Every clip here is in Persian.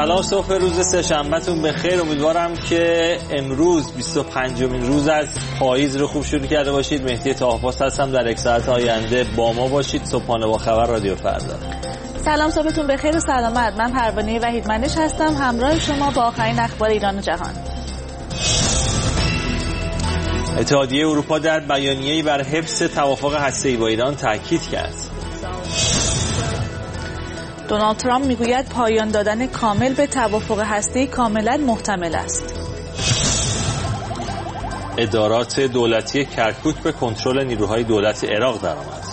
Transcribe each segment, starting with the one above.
سلام، صبح روز سه‌شنبه‌تون بخیر. امیدوارم که امروز 25مین روز از پاییز رو خوب شروع کرده باشید. مهدی طاه‌پاس هستم، در یک ساعت آینده با ما باشید. صبحانه با خبر رادیو فردا. سلام، صبحتون بخیر و سلامت. من پروانه وحیدمنش هستم، همراه شما با آخرین اخبار ایران و جهان. اتحادیه اروپا در بیانیه‌ای بر حفظ توافق هسته‌ای با ایران تاکید کرد. دونالد ترامپ میگوید پایان دادن کامل به توافق هسته‌ای کاملا محتمل است. ادارات دولتی کرکوک به کنترل نیروهای دولت عراق درآمد.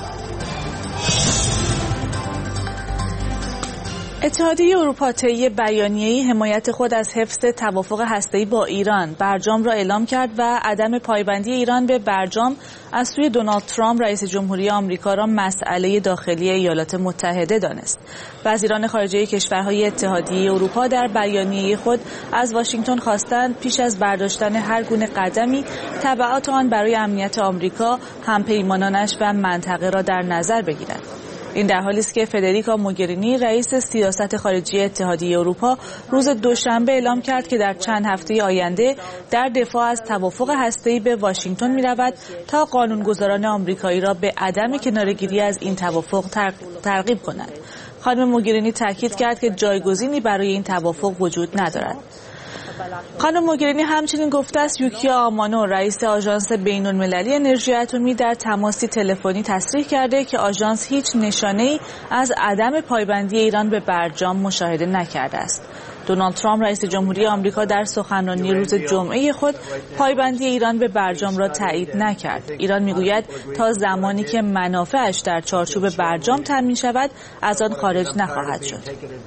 اتحادیه اروپا طی بیانیه‌ای حمایت خود از حفظ توافق هسته‌ای با ایران برجام را اعلام کرد و عدم پایبندی ایران به برجام از سوی دونالد ترامپ رئیس جمهوری آمریکا را مسئله داخلی ایالات متحده دانست. وزیران خارجه کشورهای اتحادیه اروپا در بیانیه خود از واشنگتن خواستند پیش از برداشتن هر گونه قدمی تبعات آن برای امنیت آمریکا، همپیمانانش و منطقه را در نظر بگیرند. این در حالی است که فدریکا موگرینی رئیس سیاست خارجی اتحادیه اروپا روز دوشنبه اعلام کرد که در چند هفته آینده در دفاع از توافق هسته‌ای به واشنگتن می‌رود تا قانونگذاران آمریکایی را به عدم کناره‌گیری از این توافق ترغیب کنند. خانم موگرینی تاکید کرد که جایگزینی برای این توافق وجود ندارد. خانم موگرینی همچنین گفته است یوکیا آمانو رئیس آژانس بین‌المللی انرژی اتمی در تماسی تلفنی تصریح کرده که آژانس هیچ نشانه‌ای از عدم پایبندی ایران به برجام مشاهده نکرده است. دونالد ترامپ رئیس جمهوری آمریکا در سخنرانی روز جمعه خود پایبندی ایران به برجام را تایید نکرد. ایران میگوید تا زمانی که منافعش در چارچوب برجام تامین شود از آن خارج نخواهد شد.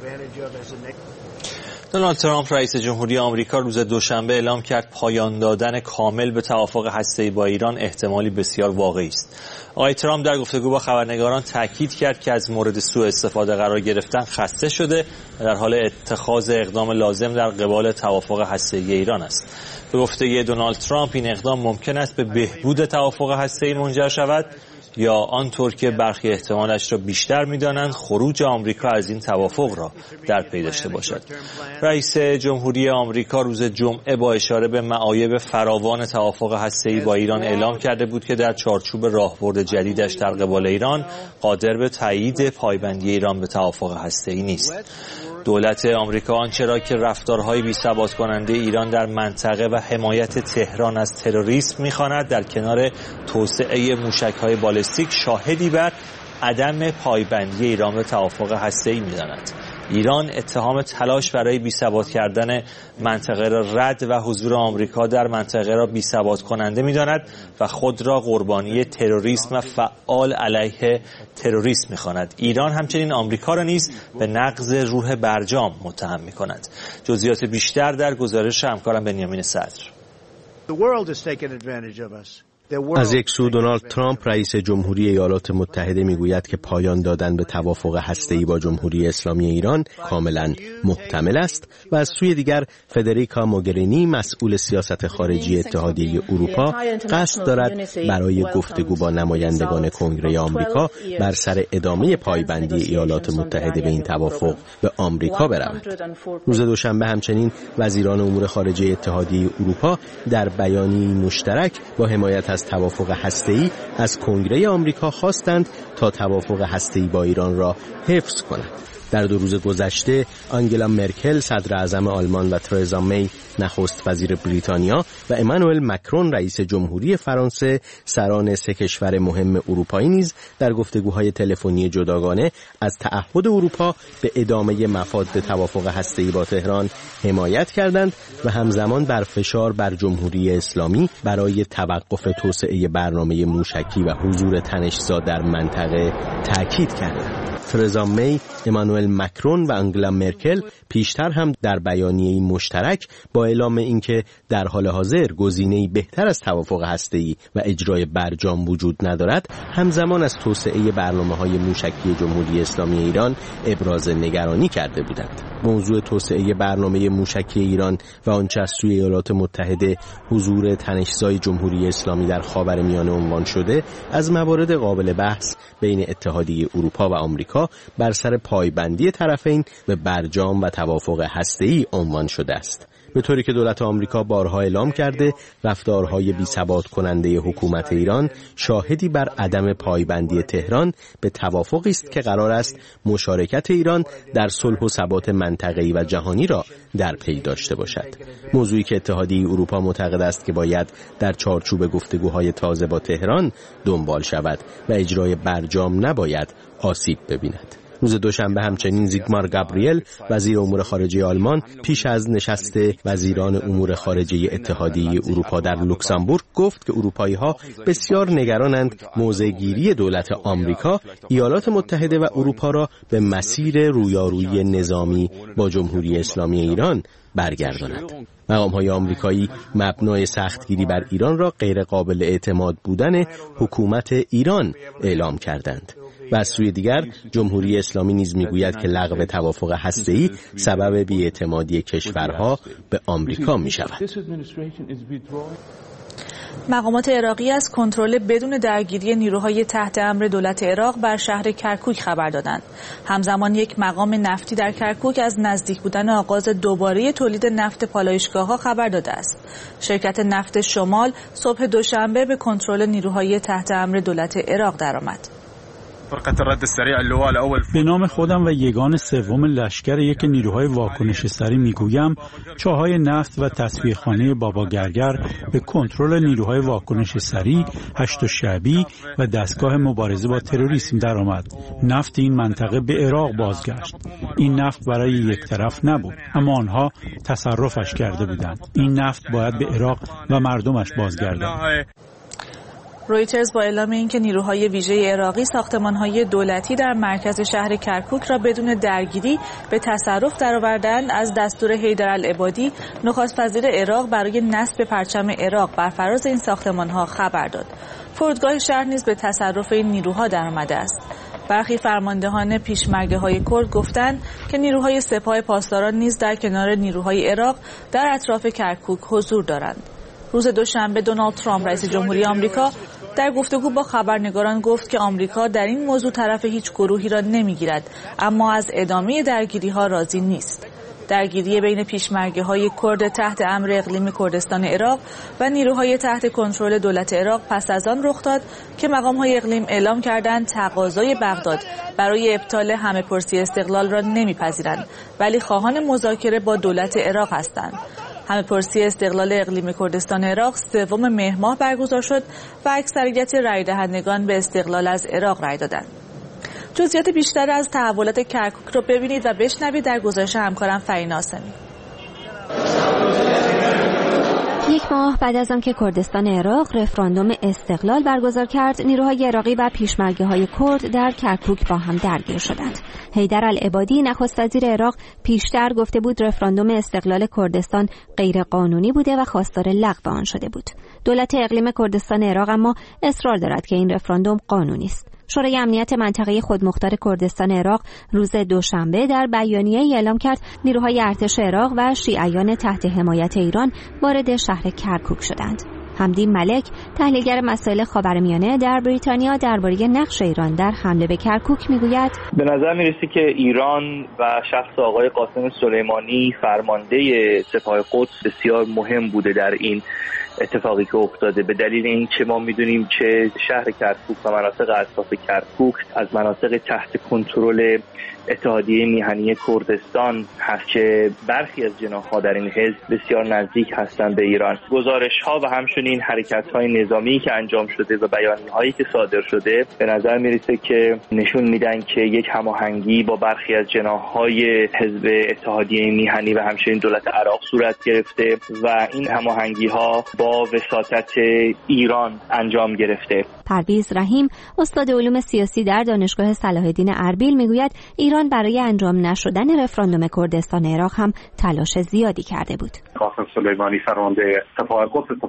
دونالد ترامپ رئیس جمهوری آمریکا روز دوشنبه اعلام کرد پایان دادن کامل به توافق هسته‌ای با ایران احتمالی بسیار واقعی است. آقای ترامپ در گفتگو با خبرنگاران تاکید کرد که از مورد سوء استفاده قرار گرفتن خسته شده و در حال اتخاذ اقدام لازم در قبال توافق هسته‌ای ایران است. به گفته دونالد ترامپ این اقدام ممکن است به بهبود توافق هسته‌ای منجر شود یا آنطور که برخی احتمالش را بیشتر می‌دانند خروج آمریکا از این توافق را در پی داشته باشد. رئیس جمهوری آمریکا روز جمعه با اشاره به معایب فراوان توافق هسته‌ای با ایران اعلام کرده بود که در چارچوب راهبرد جدیدش در قبال ایران قادر به تایید پایبندی ایران به توافق هسته‌ای نیست. دولت آمریکا آنچه را که رفتارهای بی‌ثبات کننده ایران در منطقه و حمایت تهران از تروریسم می‌خواند در کنار توسعه موشک‌های بالستیک شاهدی بر عدم پایبندی ایران به توافق هسته‌ای می‌داند. ایران اتهام تلاش برای بی‌ثبات کردن منطقه را رد و حضور آمریکا در منطقه را بی‌ثبات کننده می‌داند و خود را قربانی تروریسم و فعال علیه تروریسم می‌خواند. ایران همچنین آمریکا را نیز به نقض روح برجام متهم می‌کند. جزئیات بیشتر در گزارش همکارم بنیامین صدر. از یک سو دونالد ترامپ رئیس جمهوری ایالات متحده میگوید که پایان دادن به توافق هسته‌ای با جمهوری اسلامی ایران کاملا محتمل است و از سوی دیگر فدریکا موگرینی مسئول سیاست خارجی اتحادیه اروپا قصد دارد برای گفتگو با نمایندگان کنگره آمریکا بر سر ادامه پایبندی ایالات متحده به این توافق به آمریکا برود. روز دوشنبه همچنین وزیران امور خارجه اتحادیه اروپا در بیانیه‌ای مشترک با حمایت از توافق هسته‌ای از کنگره آمریکا خواستند تا توافق هسته‌ای با ایران را حفظ کند. در 2 روز گذشته آنگلا مرکل صدر اعظم آلمان و ترزا می نخست وزیر بریتانیا و امانوئل مکرون رئیس جمهوری فرانسه سران 3 کشور مهم اروپایی نیز در گفتگوهای تلفنی جداگانه از تعهد اروپا به ادامه مفاد توافق هسته‌ای با تهران حمایت کردند و همزمان بر فشار بر جمهوری اسلامی برای توقف توسعه برنامه موشکی و حضور تنش‌زا در منطقه تاکید کردند. ترزا می، امانوئل مکرون و آنگلا مرکل پیشتر هم در بیانیه‌ای مشترک با اعلام اینکه در حال حاضر گزینه‌ای بهتر از توافق هسته‌ای و اجرای برجام وجود ندارد، همزمان از توسعه برنامه‌های موشکی جمهوری اسلامی ایران ابراز نگرانی کرده بودند. موضوع توسعه برنامه موشکی ایران و آنچه از سوی ایالات متحده حضور تنش‌زای جمهوری اسلامی در خاورمیانه عنوان شده، از موارد قابل بحث بین اتحادیه اروپا و آمریکا آمریکا بر سر پایبندی طرفین به برجام و توافق هسته‌ای عنوان شده است. به طوری که دولت آمریکا بارها اعلام کرده رفتارهای بی‌ثبات کننده حکومت ایران شاهدی بر عدم پایبندی تهران به توافقی است که قرار است مشارکت ایران در صلح و ثبات منطقه‌ای و جهانی را در پی داشته باشد. موضوعی که اتحادیه اروپا معتقد است که باید در چارچوب گفتگوهای تازه با تهران دنبال شود و اجرای برجام نباید آسیب ببیند. روز دوشنبه همچنین زیگمار گابریل وزیر امور خارجه آلمان پیش از نشست وزیران امور خارجه اتحادیه اروپا در لوکزامبورگ گفت که اروپایی‌ها بسیار نگرانند موضع‌گیری دولت آمریکا ایالات متحده و اروپا را به مسیر رویارویی نظامی با جمهوری اسلامی ایران برگرداند. مقام‌های آمریکایی مبنای سختگیری بر ایران را غیر قابل اعتماد بودن حکومت ایران اعلام کردند. و از سوی دیگر جمهوری اسلامی نیز میگوید که لغو توافق هسته‌ای سبب بی‌اعتمادی کشورها به آمریکا می‌شود. مقامات عراقی از کنترل بدون درگیری نیروهای تحت امر دولت عراق بر شهر کرکوک خبر دادند. همزمان یک مقام نفتی در کرکوک از نزدیک بودن آغاز دوباره تولید نفت پالایشگاه‌ها خبر داده است. شرکت نفت شمال صبح دوشنبه به کنترل نیروهای تحت امر دولت عراق درآمد. به نام خودم و یگان سوم لشکر یک نیروهای واکنش سریع میگویم چاهای نفت و تصفیه‌خانه بابا گرگر به کنترل نیروهای واکنش سریع، هشت شعبی و دستگاه مبارزه با تروریسم درآمد. نفت این منطقه به عراق بازگشت. این نفت برای یک طرف نبود، اما آنها تصرفش کرده بودند. این نفت باید به عراق و مردمش بازگردد. رویترز با اعلام اینکه نیروهای ویژه عراقی ساختمان‌های دولتی در مرکز شهر کرکوک را بدون درگیری به تصرف درآوردند، از دستور حیدرالعبادی نخست وزیر عراق برای نصب پرچم عراق بر فراز این ساختمان‌ها خبر داد. فرودگاه شهر نیز به تصرف این نیروها درآمده است. برخی فرماندهان پیشمرگه‌های کرد گفتند که نیروهای سپاه پاسداران نیز در کنار نیروهای عراق در اطراف کرکوک حضور دارند. روز دوشنبه دونالد ترامپ رئیس جمهوری آمریکا در گفتگو با خبرنگاران گفت که آمریکا در این موضوع طرف هیچ گروهی را نمیگیرد، اما از ادامه درگیری‌ها راضی نیست. درگیری بین پیشمرگه‌های کرد تحت امر اقلیم کردستان عراق و نیروهای تحت کنترل دولت عراق پس از آن رخ داد که مقام‌های اقلیم اعلام کردند تقاضای بغداد برای ابطال همه‌پرسی استقلال را نمی‌پذیرند، ولی خواهان مذاکره با دولت عراق هستند. همه‌پرسی استقلال اقلیم کردستان عراق 3 مهر ماه برگزار شد و اکثریت رای دهندگان به استقلال از عراق رای دادند. جزئیات بیشتر از تحولات کرکوک رو ببینید و بشنوید در گزارش همکارم فرین آسمی. 1 ماه بعد از آنکه کردستان عراق رفراندوم استقلال برگزار کرد، نیروهای عراقی و پیشمرگه‌های کرد در کرکوک با هم درگیر شدند. حیدرالعبادی نخست وزیر عراق پیشتر گفته بود رفراندوم استقلال کردستان غیر قانونی بوده و خواستار لغو آن شده بود. دولت اقلیم کردستان عراق اما اصرار دارد که این رفراندوم قانونی است. شورای امنیت منطقه خودمختار کردستان عراق روز دوشنبه در بیانیه‌ای اعلام کرد نیروهای ارتش عراق و شیعیان تحت حمایت ایران وارد شهر کرکوک شدند. حمدی ملک، تحلیلگر مسائل خاورمیانه در بریتانیا، درباره نقش ایران در حمله به کرکوک میگوید: به نظر میرسه که ایران و شخص آقای قاسم سلیمانی فرمانده سپاه قدس بسیار مهم بوده در این اتفاقی که افتاده، به دلیل اینکه ما میدونیم چه شهر کرکوک و مناطق اطراف کرکوک از مناطق تحت کنترل اتحادیه میهنی کردستان هست که برخی از جناح‌ها در این حزب بسیار نزدیک هستند به ایران. گزارش‌ها و همچنین حرکت‌های نظامی که انجام شده و بیانیه‌هایی که صادر شده به نظر میرسه که نشون میدن که یک هماهنگی با برخی از جناح‌های حزب اتحادیه میهنی و همچنین دولت عراق صورت گرفته و این هماهنگی‌ها با وساطت ایران انجام گرفته. پرویز رحیم، استاد علوم سیاسی در دانشگاه صلاح الدین اربیل میگوید ایران برای انجام نشدن رفراندوم کردستان عراق هم تلاش زیادی کرده بود. قاسم سلیمانی فرمانده سپاه قدس، سپاه پاسداران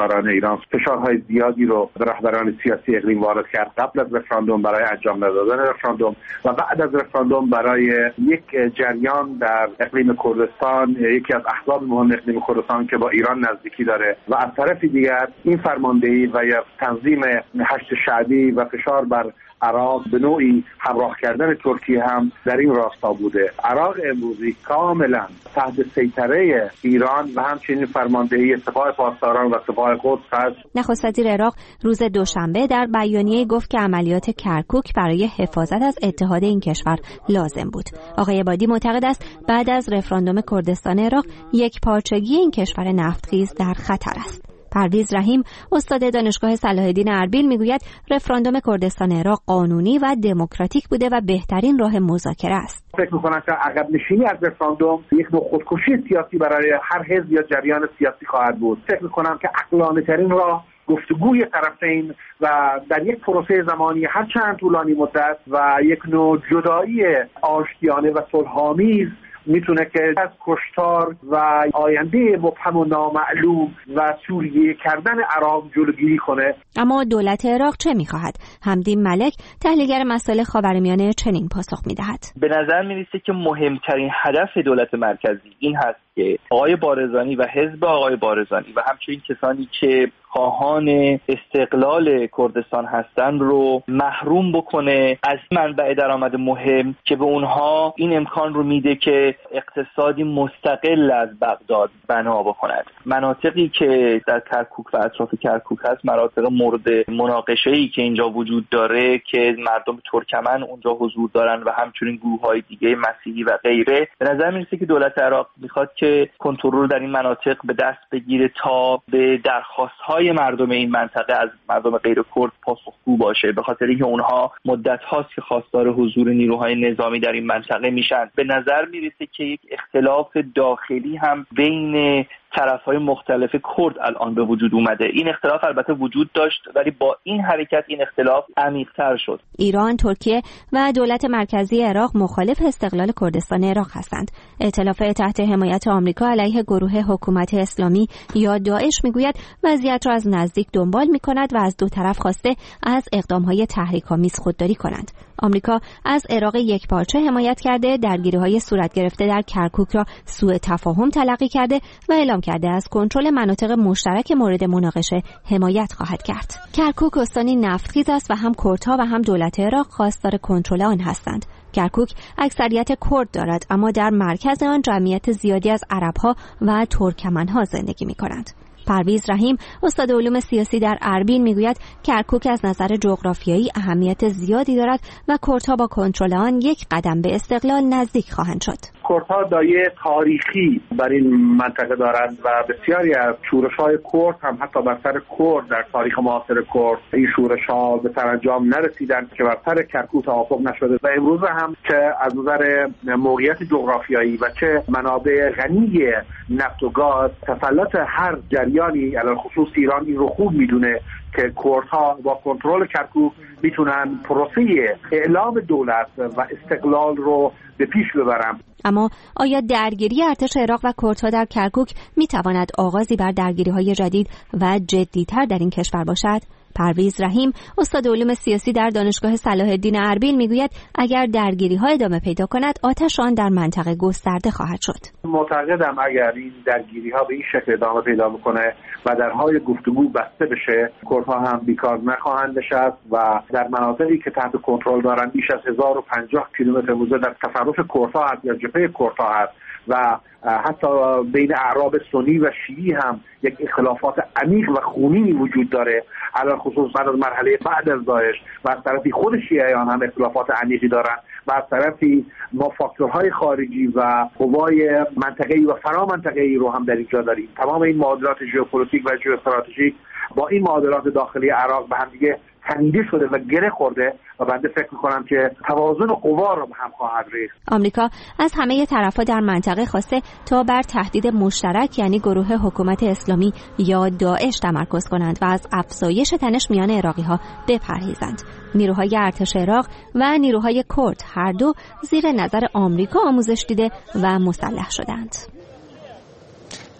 پاسداران ایران فشارهای زیادی رو به رهبران سیاسی اقلیم وارد کرد قبل از رفراندوم برای انجام ندادن رفراندوم و بعد از رفراندوم برای یک جریان در اقلیم کردستان، یکی از احزاب مهم اقلیم کردستان که با ایران نزدیکی داره و از طرف دیگر این فرماندهی و یا تنظیم هشت شعبی و فشار بر عراق به نوعی همراه کردن ترکیه هم در این راستا بوده. عراق امروزی کاملا تحت سیطره ایران و همچنین فرماندهی سپاه پاسداران و سپاه قدس است. نخست وزیر عراق روز دوشنبه در بیانیه گفت که عملیات کرکوک برای حفاظت از اتحاد این کشور لازم بود. آقای عبادی معتقد است بعد از رفراندوم کردستان عراق یک پارچگی این کشور نفتخیز در خطر است. پرویز رحیم استاد دانشگاه صلاح الدین اربیل میگوید رفراندوم کردستان عراق قانونی و دموکراتیک بوده و بهترین راه مذاکره است. فکر می‌کنم که عقب نشینی از رفراندوم یک نوع خودکشی سیاسی برای هر حزب یا جریان سیاسی خواهد بود. فکر می‌کنم که عقلانه‌ترین راه گفتگوی طرفین و در یک پروسه زمانی هر چند طولانی مدت و یک نوع جدایی آشتیانه و صلح‌آمیز میتونه که از کشتار و آینده مبهم و نامعلوم و سوریه کردن عراق جلوگیری کنه. اما دولت عراق چه میخواهد؟ حمدین ملک تحلیلگر مسائل خاورمیانه چنین پاسخ میدهد. به نظر میرسه که مهمترین هدف دولت مرکزی این هست که آقای بارزانی و حزب آقای بارزانی و همچنین کسانی که خواهان استقلال کردستان هستند رو محروم بکنه از منبع درآمد مهم که به اونها این امکان رو میده که اقتصادی مستقل از بغداد بنا بکنند. مناطقی که در کرکوک و اطراف کرکوک هست مناطق مورد مناقشه‌ای که اینجا وجود داره که مردم ترکمن اونجا حضور دارن و همچنین گروه‌های دیگه مسیحی و غیره. به نظر میرسه که دولت عراق میخواد که کنترل در این مناطق به دست بگیره تا به درخواست‌های مردم این منطقه از مردم غیر کرد پاسخگو باشه، به خاطر اینکه اونها مدت هاست که خواستار حضور نیروهای نظامی در این منطقه میشن. به نظر میرسه که یک اختلاف داخلی هم بین طرف‌های مختلف کرد الان به وجود اومده. این اختلاف البته وجود داشت ولی با این حرکت این اختلاف عمیق‌تر شد. ایران، ترکیه و دولت مرکزی عراق مخالف استقلال کردستان عراق هستند. ائتلاف تحت حمایت آمریکا علیه گروه حکومت اسلامی یا داعش میگوید وضعیت را از نزدیک دنبال می‌کند و از دو طرف خواسته از اقدام‌های تحریک‌آمیز خودداری کنند. آمریکا از عراق یکپارچه حمایت کرده، درگیری‌های صورت گرفته در کرکوک را سوء تفاهم تلقی کرده و اعلام کرده از کنترل مناطق مشترک مورد مناقشه حمایت خواهد کرد. کرکوک استانی نفتخیز است و هم کردها و هم دولت عراق خواستار کنترل آن هستند. کرکوک اکثریت کرد دارد اما در مرکز آن جمعیت زیادی از عرب‌ها و ترکمن‌ها زندگی می‌کنند. پرویز رحیم استاد علوم سیاسی در اربیل میگوید کرکوک از نظر جغرافیایی اهمیت زیادی دارد و کردها با کنترل آن یک قدم به استقلال نزدیک خواهند شد. کردها دایه تاریخی بر این منطقه دارند و بسیاری از شورش‌های کرد هم حتی بر سر کرد در تاریخ معاصر کرد این شورش‌ها به سرانجام نرسیدند که بر سر کرکوک توافق نشده و امروز هم که از نظر موقعیت جغرافیایی و چه منابع غنی نفت و گاز تسلط هر جریانی علی خصوص ایران این رو خوب میدونه که کردها با کنترل کرکوک میتونن پروسه اعلام دولت و استقلال رو به پیش ببرن. اما آیا درگیری ارتش عراق و کردها در کرکوک میتواند آغازی بر درگیری‌های جدید و جدی‌تر در این کشور باشد؟ پرویز رحیم استاد علوم سیاسی در دانشگاه صلاح الدین اربیل میگوید اگر درگیری‌ها ادامه پیدا کند آتش آن در منطقه گسترده خواهد شد. معتقدم اگر این درگیری‌ها به این شکل ادامه پیدا بکنه و درهای گفتگو بسته بشه کردها هم بیکار نخواهند نشست و در مناطقی که تحت کنترل دارن بیش از 1050 کیلومتر موزه در تصرف کردها هست یا جبهه کردها هست و حتی بین اعراب سنی و شیعی هم یک اختلافات عمیق و خونینی وجود داره، علل خصوص بعد از مرحله بعد از داعش و از طرفی خود شیعیان هم اختلافات عمیقی دارن و از طرفی ما فاکتورهای خارجی و قوای منطقه‌ای و فرامنطقه‌ای رو هم در اینجا داریم. تمام این معادلات ژئوپلیتیک و ژئواستراتژیک با این معادلات داخلی عراق به هم دیگه تنیده شده و گره خورده و بنده فکر می‌کنم که توازن قوا رو هم خواهد ریخت. آمریکا از همه طرف‌ها در منطقه خواسته تا بر تهدید مشترک یعنی گروه حکومت اسلامی یا داعش تمرکز کنند و از افزایش تنش میان عراقی‌ها بپرهیزند. نیروهای ارتش عراق و نیروهای کرد هر دو زیر نظر آمریکا آموزش دیده و مسلح شدند.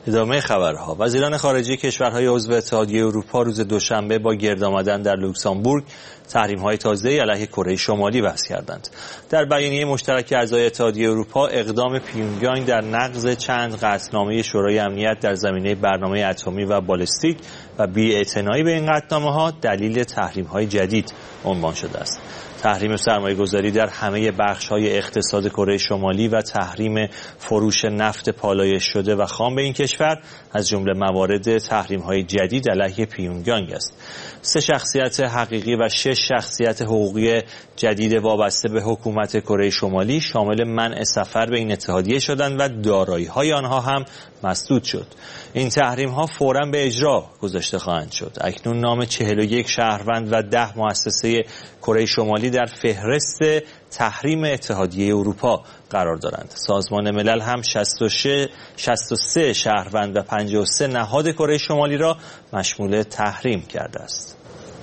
ادامه خبرها. وزیران خارجه کشورهای عضو اتحادیه اروپا روز دوشنبه با گرد آمدن در لوکزامبورگ تحریم‌های تازه‌ای علیه کره شمالی وضع کردند. در بیانیه مشترک اعضای اتحادیه اروپا، اقدام پیونگیانگ در نقض چند قطعنامه شورای امنیت در زمینه برنامه اتمی و بالستیک و بی‌اعتنایی به این قطعنامه‌ها دلیل تحریم‌های جدید عنوان شده است. تحریم سرمایه‌گذاری در همه بخش‌های اقتصاد کره شمالی و تحریم فروش نفت پالایش شده و خام به این کشور از جمله موارد تحریم‌های جدید علیه پیونگیانگ است. 3 شخصیت حقیقی و 6 شخصیت حقوقی جدید وابسته به حکومت کره شمالی شامل منع سفر به این اتحادیه شدند و دارایی‌های آنها هم مسدود شد. این تحریم‌ها فوراً به اجرا گذاشته خواهند شد. اکنون نام 41 شهروند و 10 مؤسسه کره شمالی در فهرست تحریم اتحادیه اروپا قرار دارند. سازمان ملل هم 63 شهروند و 53 نهاد کره شمالی را مشمول تحریم کرده است.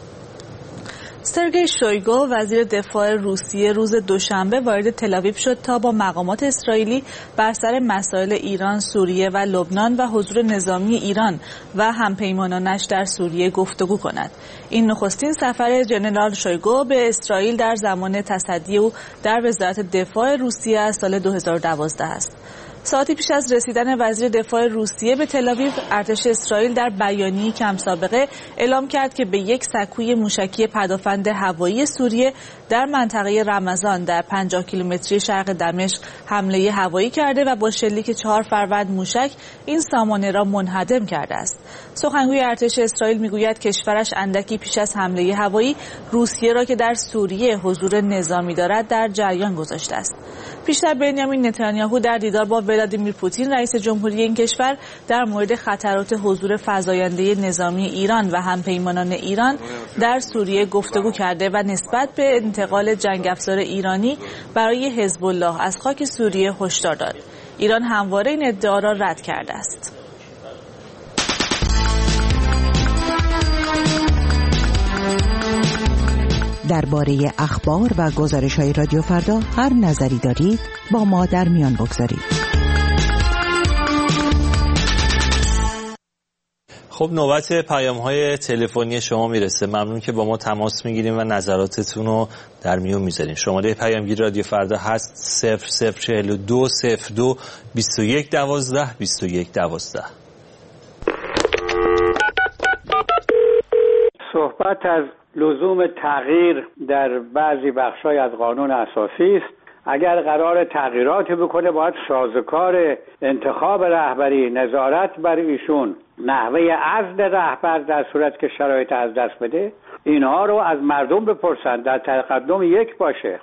سرگئی شویگو وزیر دفاع روسیه روز دوشنبه وارد تل‌آویو شد تا با مقامات اسرائیلی بر سر مسائل ایران، سوریه و لبنان و حضور نظامی ایران و همپیمانانش در سوریه گفتگو کند. این نخستین سفر جنرال شویگو به اسرائیل در زمان تصدی او در وزارت دفاع روسیه از سال 2012 است. ساعتی پیش از رسیدن وزیر دفاع روسیه به تل‌آویو، ارتش اسرائیل در بیانیه‌ای کم سابقه اعلام کرد که به یک سکوی موشکی پدافند هوایی سوریه در منطقه رمضان در 50 کیلومتری شرق دمشق حمله هوایی کرده و با شلیک 4 فروند موشک این سامانه را منهدم کرده است. سخنگوی ارتش اسرائیل میگوید کشورش اندکی پیش از حمله هوایی روسیه را که در سوریه حضور نظامی دارد در جریان گذاشته است. پیشتر بنیامین نتانیاهو در دیدار با ولادیمیر پوتین رئیس جمهوری این کشور در مورد خطرات حضور فزاینده نظامی ایران و همپیمانان ایران در سوریه گفتگو کرده و نسبت به انتقال جنگ افزار ایرانی برای حزب الله از خاک سوریه هشدار داد. ایران همواره این ادعا را رد کرده است. درباره اخبار و گزارش‌های رادیو فردا هر نظری دارید با ما در میان بگذارید. خب نوبت پیام‌های تلفنی شما میرسه. ممنون که با ما تماس میگیریم و نظراتتون رو در میون میذاریم. شماره پیامگیر رادیو فردا هست 0042 02 21 12 21 12. صحبت از لزوم تغییر در بعضی بخش‌های از قانون اساسی است. اگر قرار تغییراتی بکنه باید سازوکار انتخاب رهبری، نظارت بر ایشون، نحوه عزل رهبر در صورت که شرایط از دست بده، اینها رو از مردم بپرسن، در تقدم یک باشه.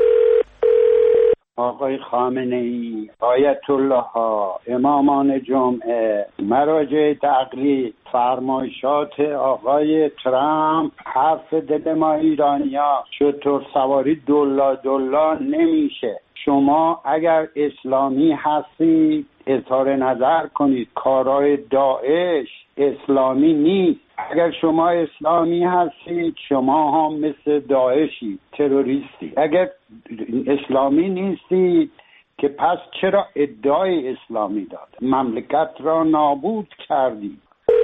آقای خامنه‌ای، آیت الله ها، امامان جمعه، مراجع تقلید، فرمایشات آقای ترامپ، حرف دل ما ایرانیا چطور سواری دلا نمیشه. شما اگر اسلامی هستید اظهار نظر کنید. کارهای داعش اسلامی نیست. اگر شما اسلامی هستید شما هم مثل داعشی، تروریستی. اگر اسلامی نیستید که پس چرا ادعای اسلامی داد؟ مملکت را نابود کردید.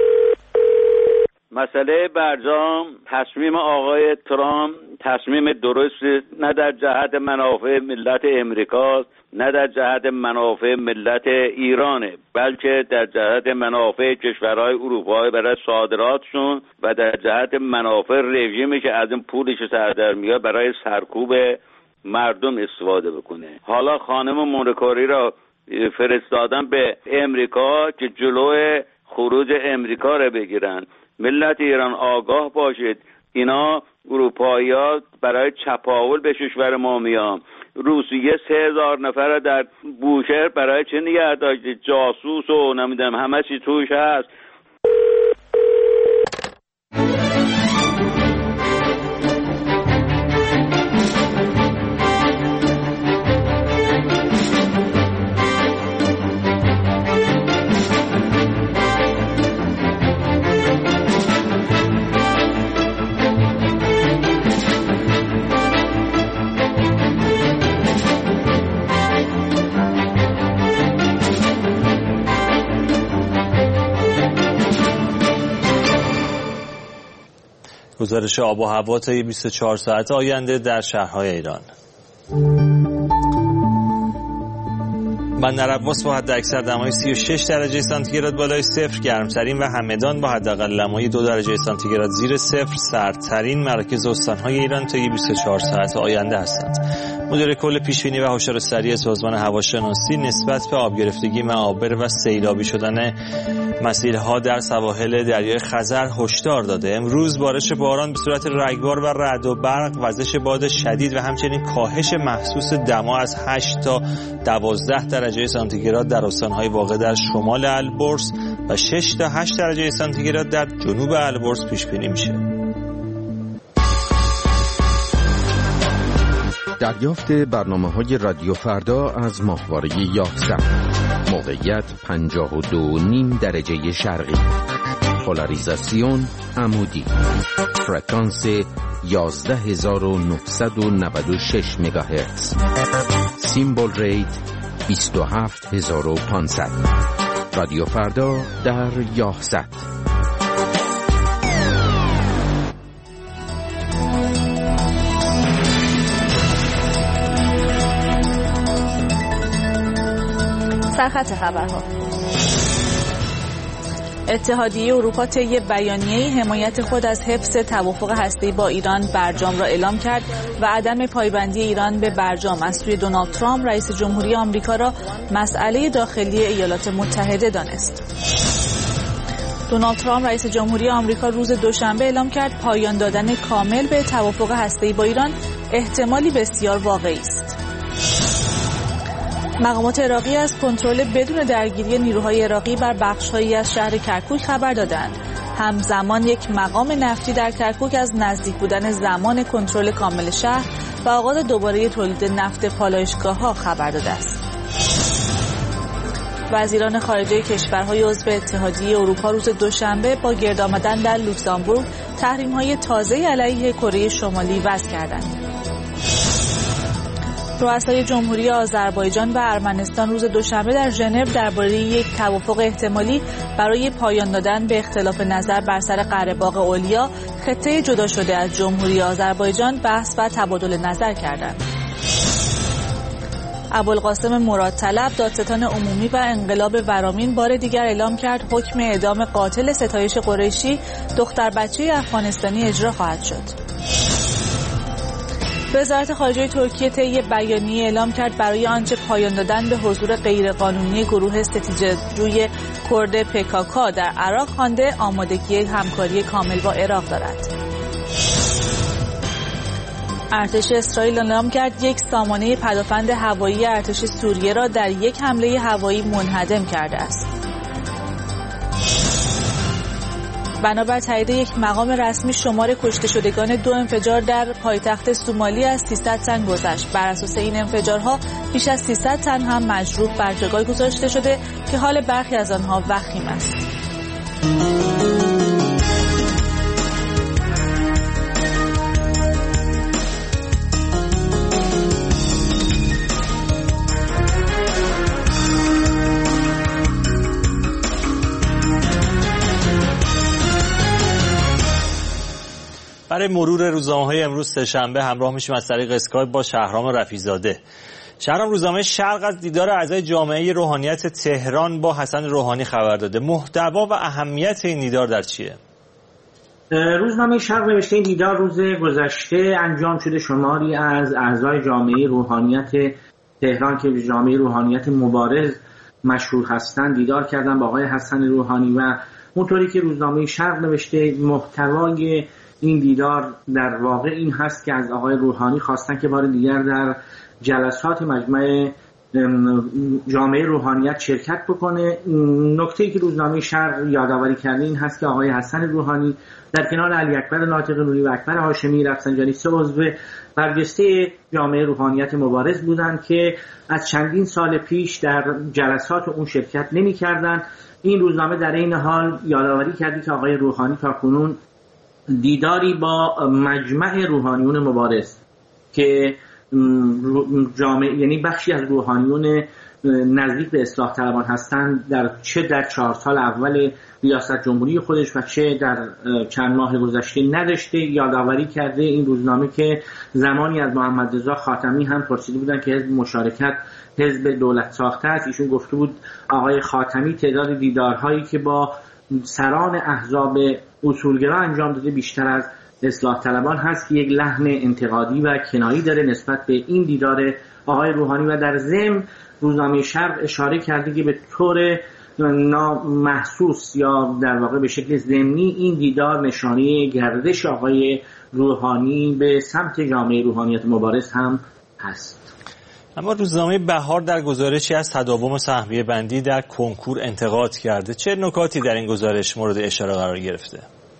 مسئله برجام، تصمیم آقای ترامپ تصمیم درست نه در جهت منافع ملت امریکاست نه در جهت منافع ملت ایرانه، بلکه در جهت منافع کشورهای اروپایی برای صادراتشون و در جهت منافع رژیمی که از این پولی که سر در میاد برای سرکوب مردم استفاده بکنه. حالا خانم مونیکاری را فرستادن به امریکا که جلوی خروج امریکا را بگیرن. ملت ایران آگاه باشید، اینا اروپایی‌ها برای چپاول به کشور ما میان. روسیه 3000 نفر در بوشهر برای چه نگه داشته؟ جاسوس و نمیدونم همه چی توش هست. گزارش آب و هوا تا 24 ساعت آینده در شهرهای ایران. بندر عباس با حداکثر دمای 36 درجه سانتیگراد بالای صفر گرمترین و همدان با حداقل دمای 2 درجه سانتیگراد زیر صفر سردترین مراکز استان‌های ایران تا 24 ساعت آینده هستند. مدیر کل پیشبینی و هشدار سریع سازمان هواشناسی نسبت به آب گرفتگی معابر و سیلابی شدن مسیرها در سواحل دریای خزر هشدار داده. امروز بارش باران به صورت رگبار و رعد و برق، وزش باد شدید و همچنین کاهش محسوس دما از 8 تا 12 درجه سانتیگراد در استان‌های واقع در شمال البرز و 6 تا 8 درجه سانتیگراد در جنوب البرز پیش بینی میشه. دریافت برنامه‌های رادیو فردا از ماهواره یاحصت. موقعیت 52.5 درجه شرقی. پولاریزاسیون عمودی. فرکانس 11996 مگاهرتز. سیمبل ریت 27500. رادیو فردا در یاحصت. سرخط خبرها. اتحادیه اروپا طی بیانیه‌ای حمایت خود از حفظ توافق هسته‌ای با ایران برجام را اعلام کرد و عدم پایبندی ایران به برجام از سوی دونالد ترامپ رئیس جمهوری آمریکا را مسئله داخلی ایالات متحده دانست. دونالد ترامپ رئیس جمهوری آمریکا روز دوشنبه اعلام کرد پایان دادن کامل به توافق هسته‌ای با ایران احتمالی بسیار واقعی است. مقامات عراقی از کنترل بدون درگیری نیروهای عراقی بر بخش‌هایی از شهر کرکوک خبر دادند. همزمان یک مقام نفتی در کرکوک از نزدیک بودن زمان کنترل کامل شهر و آغاز دوباره تولید نفت پالایشگاه‌ها خبر داده است. وزیران خارجه کشورهای عضو اتحادیه اروپا روز دوشنبه با گرد آمدن در لوکزامبورگ تحریم‌های تازه علیه کره شمالی وضع کردند. رؤسای جمهوری آذربایجان و ارمنستان روز دوشنبه در ژنو درباره یک توافق احتمالی برای پایان دادن به اختلاف نظر بر سر قره‌باغ اولیا، خطه جدا شده از جمهوری آذربایجان، بحث و تبادل نظر کردند. ابوالقاسم مرادطلب، دادستان عمومی و انقلاب ورامین، بار دیگر اعلام کرد حکم اعدام قاتل ستایش قریشی، دختر بچه افغانستانی اجرا خواهد شد. وزارت خارجه ترکیه طی بیانیه اعلام کرد برای آنچه پایان دادن به حضور غیرقانونی گروه ستیزجوی کرد PKK در عراق خوانده آمادگی همکاری کامل با عراق دارد. ارتش اسرائیل اعلام کرد یک سامانه پدافند هوایی ارتش سوریه را در یک حمله هوایی منهدم کرده است. بنابر تایید یک مقام رسمی شمار کشته شدگان 2 انفجار در پایتخت سومالی از 300 تن گذشت. بر اساس این انفجارها بیش از 300 تن هم مجروح بر جای گذاشته شده که حال برخی از آنها وخیم است. برای مرور روزنامه‌های امروز سه‌شنبه همراه میشیم از طریق اسکایپ با شهرام رفیع‌زاده. شهرام، روزنامه شرق از دیدار اعضای جامعه روحانیت تهران با حسن روحانی خبر داده. محتوا و اهمیت این دیدار در چیه؟ روزنامه شرق نوشته این دیدار روز گذشته انجام شده. شماری از اعضای جامعه روحانیت تهران که جامعه روحانیت مبارز مشهور هستند دیدار کردن با آقای حسن روحانی و اونطوری که روزنامه شرق نوشته محتوای این دیدار در واقع این هست که از آقای روحانی خواستن که بار دیگر در جلسات مجمع جامعه روحانیت شرکت بکنه. نکته‌ای که روزنامه شرق یادآوری کرده این هست که آقای حسن روحانی در کنار علی اکبر ناطق نوری و اکبر هاشمی رفسنجانی 3 عضو برجسته جامعه روحانیت مبارز بودند که از چندین سال پیش در جلسات اون شرکت نمی‌کردند. این روزنامه در این حال یادآوری کرده که آقای روحانی تاکنون دیداری با مجمع روحانیون مبارز که جامعه، یعنی بخشی از روحانیون نزدیک به اصلاح طلبان هستند، چه در 4 سال اول ریاست جمهوری خودش و چه در چند ماه گذشته نداشته. یادآوری کرده این روزنامه که زمانی از محمد رضا خاتمی هم پرسیده بودن که حزب مشارکت حزب دولت ساخته است. ایشون گفته بود آقای خاتمی تعداد دیدارهایی که با سران احزاب اصولگرا انجام داده بیشتر از اصلاح طلبان هست، که یک لحن انتقادی و کنایی داره نسبت به این دیدار آقای روحانی. و در ضمن روزنامه شرق اشاره کرده که به طور نامحسوس یا در واقع به شکل ضمنی این دیدار نشانه گردش آقای روحانی به سمت جامعه روحانیت مبارز هم هست. اما روزنامه بهار در گزارشی از تداوم سهمیه بندی در کنکور انتقاد کرده. چه نکاتی در این گزارش مورد اشاره قرار گرفته؟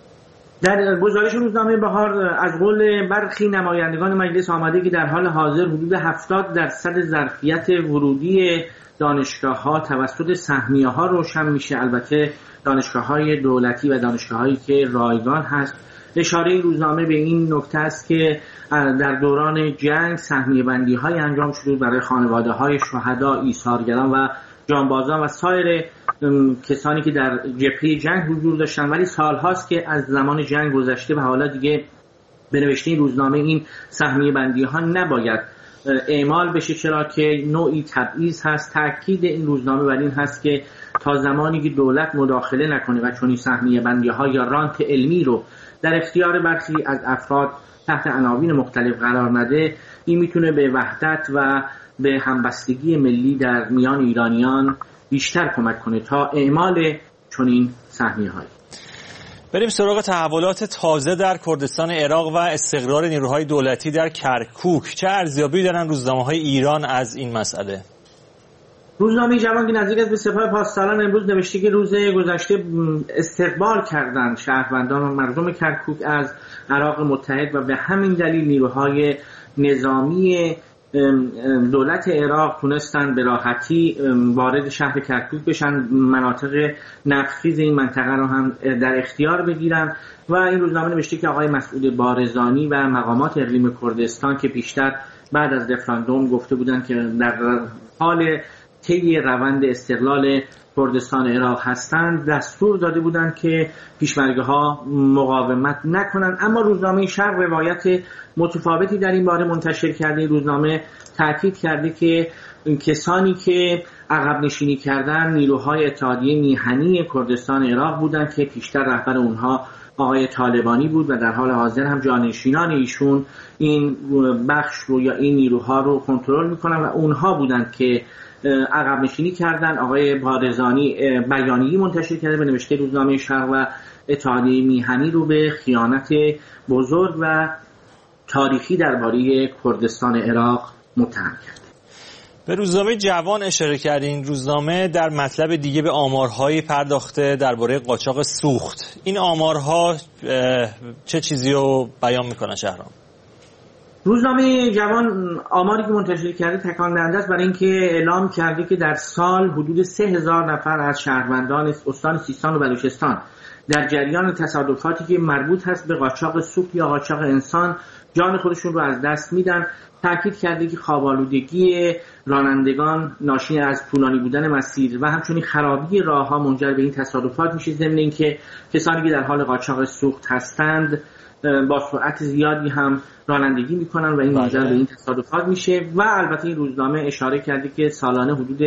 در گزارش روزنامه بهار از قول برخی نمایندگان مجلس آمده که در حال حاضر حدود 70% ظرفیت ورودی دانشگاه‌ها توسط سهمیه‌ها روشن میشه، البته دانشگاه‌های دولتی و دانشگاه‌هایی که رایگان هست. اشاره روزنامه به این نکته است که در دوران جنگ سهمیه بندی‌های انجام شده برای خانواده‌های شهدا، ایثارگران و جانبازان و سایر کسانی که در جبهه جنگ حضور داشتن، ولی سال‌هاست که از زمان جنگ گذشته و حالا دیگه به نوشته این روزنامه این سهمیه بندی‌ها نباید اعمال بشه، چرا که نوعی تبعیض هست. تأکید این روزنامه بر این هست که تا زمانی که دولت مداخله نکنه و چنین سهمیه بندی‌ها یا رانت علمی رو در اختیار برخی از افراد تحت عناوین مختلف قرار نده، این میتونه به وحدت و به همبستگی ملی در میان ایرانیان بیشتر کمک کنه تا اعمال چنین سهمیه‌هایی. بریم سراغ تحولات تازه در کردستان عراق و استقرار نیروهای دولتی در کرکوک. چه ارزیابی دارن روزنامه‌های ایران از این مسئله؟ روزنامه جوان که نزدیک است به سپاه پاسداران امروز نوشته که روز گذشته استقبال کردند شهروندان و مردم کرکوک از عراق متحد و به همین دلیل نیروهای نظامی دولت عراق تونستن به راحتی وارد شهر کرکوک بشن، مناطق نفتخیز این منطقه رو هم در اختیار بگیرن. و این روزنامه نوشته که آقای مسعود بارزانی و مقامات اقلیم کردستان که پیشتر بعد از رفراندوم گفته بودند که در حال طی روند استقلال کردستان عراق هستند، دستور داده بودند که پیشمرگه‌ها مقاومت نکنند. اما روزنامه شرق روایت متفاوتی در این باره منتشر کرده. این روزنامه تاکید کرده که کسانی که عقب نشینی کردن نیروهای اتحادیه میهنی کردستان عراق بودند که پیشتر رهبر اونها آقای طالبانی بود و در حال حاضر هم جانشینان ایشون این بخش رو یا این نیروها رو کنترل میکنن و اونها بودند که عقب نشینی کردن. آقای بارزانی بیانیه‌ای منتشر کرده به نوشته روزنامه شرق و اتحادیه میهنی رو به خیانت بزرگ و تاریخی درباره کردستان عراق متهم کرد. به روزنامه جوان اشاره کردین. روزنامه در مطلب دیگه به آمارهایی پرداخته درباره قاچاق سوخت. این آمارها چه چیزی رو بیان میکنن شهرام؟ روزنامه جوان آماری که منتشر کرده تکان دهنده است، برای اینکه اعلام کرده که در سال حدود 3000 نفر از شهروندان استان سیستان و بلوچستان در جریان تصادفاتی که مربوط هست به قاچاق سوخت یا قاچاق انسان جان خودشون رو از دست میدن. تاکید کرده که خواب‌آلودگی رانندگان ناشی از طولانی بودن مسیر و همچنین خرابی راه‌ها منجر به این تصادفات میشه، ضمن اینکه کسانی که در حال قاچاق سوخت هستند با سرعت زیادی هم رانندگی میکنن و این منجر به این تصادفات میشه. و البته این روزنامه اشاره کرده که سالانه حدود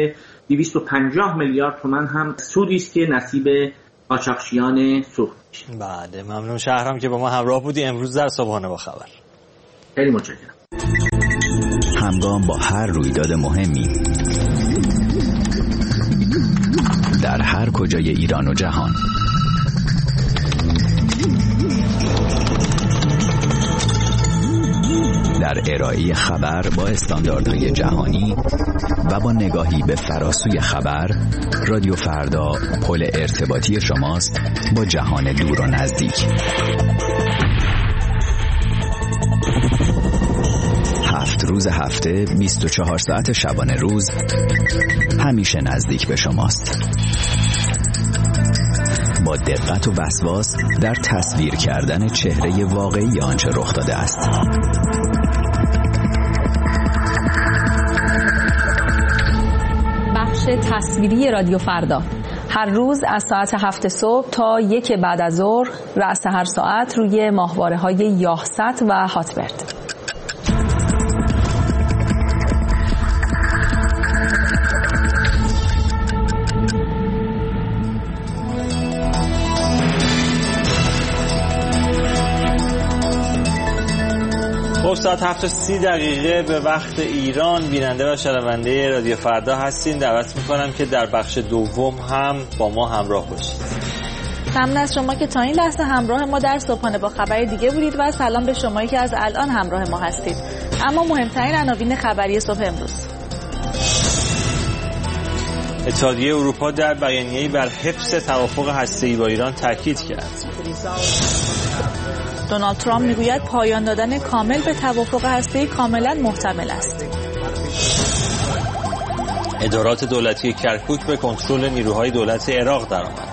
250 میلیارد تومان هم سودی است که نصیب قاچاقچیان سوخت میشه. بله، ممنون شهرام که با ما همراه بودی امروز در صبحانه با خبر. خیلی متشکرم. همگام با هر رویداد مهمی در هر کجای ایران و جهان، در ارائه خبر با استانداردهای جهانی و با نگاهی به فراسوی خبر، رادیو فردا پل ارتباطی شماست با جهان دور و نزدیک. 7 روز هفته 24 ساعت شبانه روز همیشه نزدیک به شماست، با دقت و وسواس در تصویر کردن چهره واقعی آنچه رخ داده است. تصویری رادیو فردا هر روز از ساعت 7 صبح تا 1 بعد از ظهر رأس هر ساعت روی ماهواره‌های یاهست و هاتبرد. خب ساعت 7:30 به وقت ایران بیننده و شنونده رادیو فردا هستین. دعوت میکنم که در بخش دوم هم با ما همراه باشید. ممنون از شما که تا این لحظه همراه ما در صبحانه با خبر دیگه بودید و سلام به شمایی که از الان همراه ما هستید. اما مهمترین عناوین خبری صبح امروز: اتحادیه اروپا در بیانیه‌ای بر حفظ توافق هسته‌ای با ایران تاکید کرد. دونالد ترامپ میگوید پایان دادن کامل به توافق هسته‌ای کاملا محتمل است. ادارات دولتی کرکوک به کنترل نیروهای دولت عراق درآمد.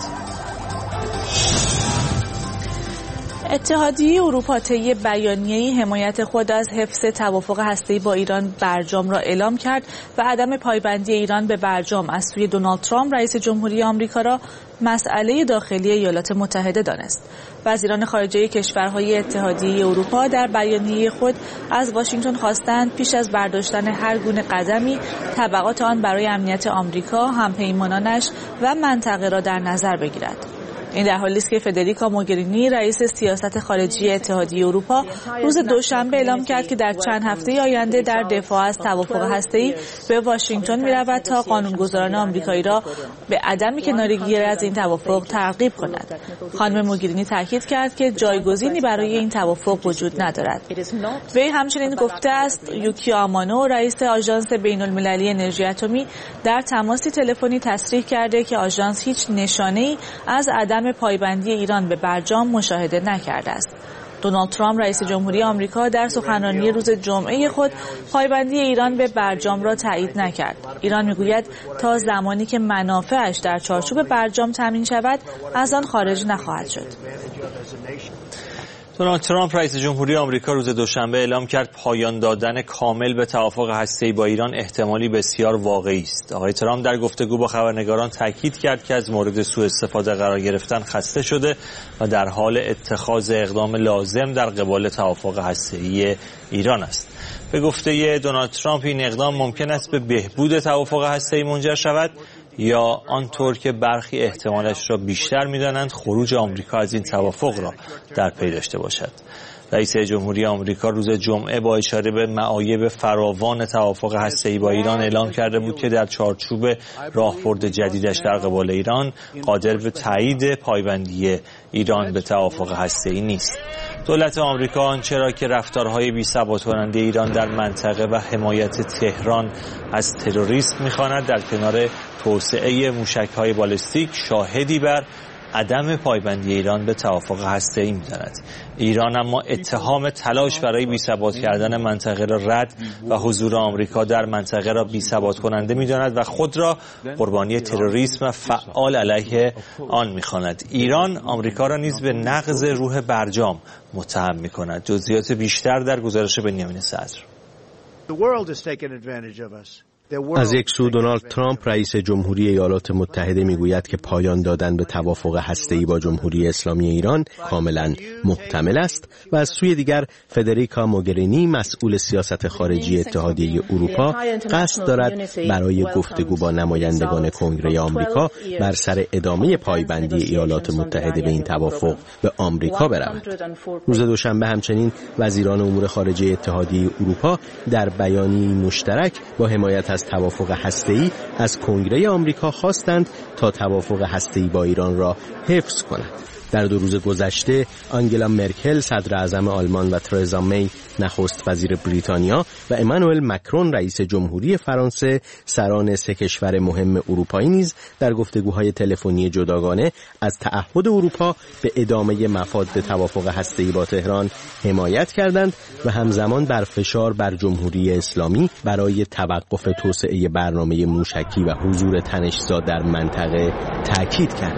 اتحادیه اروپا طی بیانیه‌ای حمایت خود از حفظ توافق هسته‌ای با ایران برجام را اعلام کرد و عدم پایبندی ایران به برجام از سوی دونالد ترامپ رئیس جمهوری آمریکا را مسئله داخلی ایالات متحده دانست. وزیران خارجه کشورهای اتحادیه اروپا در بیانیه خود از واشنگتن خواستند پیش از برداشتن هر گونه قدمی تبعات آن برای امنیت آمریکا، همپیمانانش و منطقه را در نظر بگیرد. این در حالی است که فدریکا موگرینی رئیس سیاست خارجی اتحادیه اروپا روز دوشنبه اعلام کرد که در چند هفته آینده در دفاع از توافق هسته‌ای به واشنگتن می‌رود تا قانونگذاران آمریکایی را به عدم کناره‌گیری از این توافق ترغیب کند. خانم موگرینی تاکید کرد که جایگزینی برای این توافق وجود ندارد. وی همچنین گفته است یوکی آمانو رئیس آژانس بین‌المللی انرژی اتمی در تماسی تلفنی تصریح کرده که آژانس هیچ نشانه‌ای از عدم پایبندی ایران به برجام مشاهده نکرده است. دونالد ترامپ رئیس جمهوری آمریکا در سخنرانی روز جمعه خود پایبندی ایران به برجام را تایید نکرد. ایران میگوید تا زمانی که منافعش در چارچوب برجام تامین شود از آن خارج نخواهد شد. دونالد ترامپ رئیس جمهوری آمریکا روز دوشنبه اعلام کرد پایان دادن کامل به توافق هسته‌ای با ایران احتمالی بسیار واقعی است. آقای ترامپ در گفتگو با خبرنگاران تاکید کرد که از مورد سوء استفاده قرار گرفتن خسته شده و در حال اتخاذ اقدام لازم در قبال توافق هسته‌ای ایران است. به گفته دونالد ترامپ این اقدام ممکن است به بهبود توافق هسته‌ای منجر شود یا آنطور که برخی احتمالش را بیشتر می‌دانند خروج آمریکا از این توافق را در پی داشته باشد. رئیس جمهوری آمریکا روز جمعه با اشاره به معایب فراوان توافق هسته‌ای با ایران اعلام کرده بود که در چارچوب راهبرد جدیدش در قبال ایران قادر به تایید پایبندی ایران به توافق هسته‌ای نیست. دولت آمریکا آنچه را که رفتارهای بی‌ثبات کننده ایران در منطقه و حمایت تهران از تروریسم می‌خواند در کنار توسعه موشک‌های بالستیک شاهدی بر عدم پایبندی ایران به توافق هسته‌ای می‌داند. ایران اما اتهام تلاش برای بی‌ثبات کردن منطقه را رد و حضور آمریکا در منطقه را بی‌ثبات کننده می‌داند و خود را قربانی تروریسم و فعال علیه آن می‌خواند. ایران آمریکا را نیز به نقض روح برجام متهم می‌کند. جزئیات بیشتر در گزارش بنیامین صدر. از یک سو دونالد ترامپ رئیس جمهوری ایالات متحده میگوید که پایان دادن به توافق هسته‌ای با جمهوری اسلامی ایران کاملا محتمل است و از سوی دیگر فدریکا موگرینی مسئول سیاست خارجی اتحادیه اروپا قصد دارد برای گفتگو با نمایندگان کنگره آمریکا بر سر ادامه پایبندی ایالات متحده به این توافق به آمریکا برود. روز دوشنبه همچنین وزیران امور خارجه اتحادیه اروپا در بیانیه‌ای مشترک با حمایت از توافق هسته‌ای از کنگره آمریکا خواستند تا توافق هسته‌ای با ایران را حفظ کند. در 2 روز گذشته آنگلا مرکل صدر اعظم آلمان و ترزا می نخست وزیر بریتانیا و امانوئل مکرون رئیس جمهوری فرانسه سران 3 کشور مهم اروپایی نیز در گفتگوهای تلفنی جداگانه از تعهد اروپا به ادامه مفاد توافق هسته‌ای با تهران حمایت کردند و همزمان بر فشار بر جمهوری اسلامی برای توقف توسعه برنامه موشکی و حضور تنش‌زا در منطقه تاکید کردند.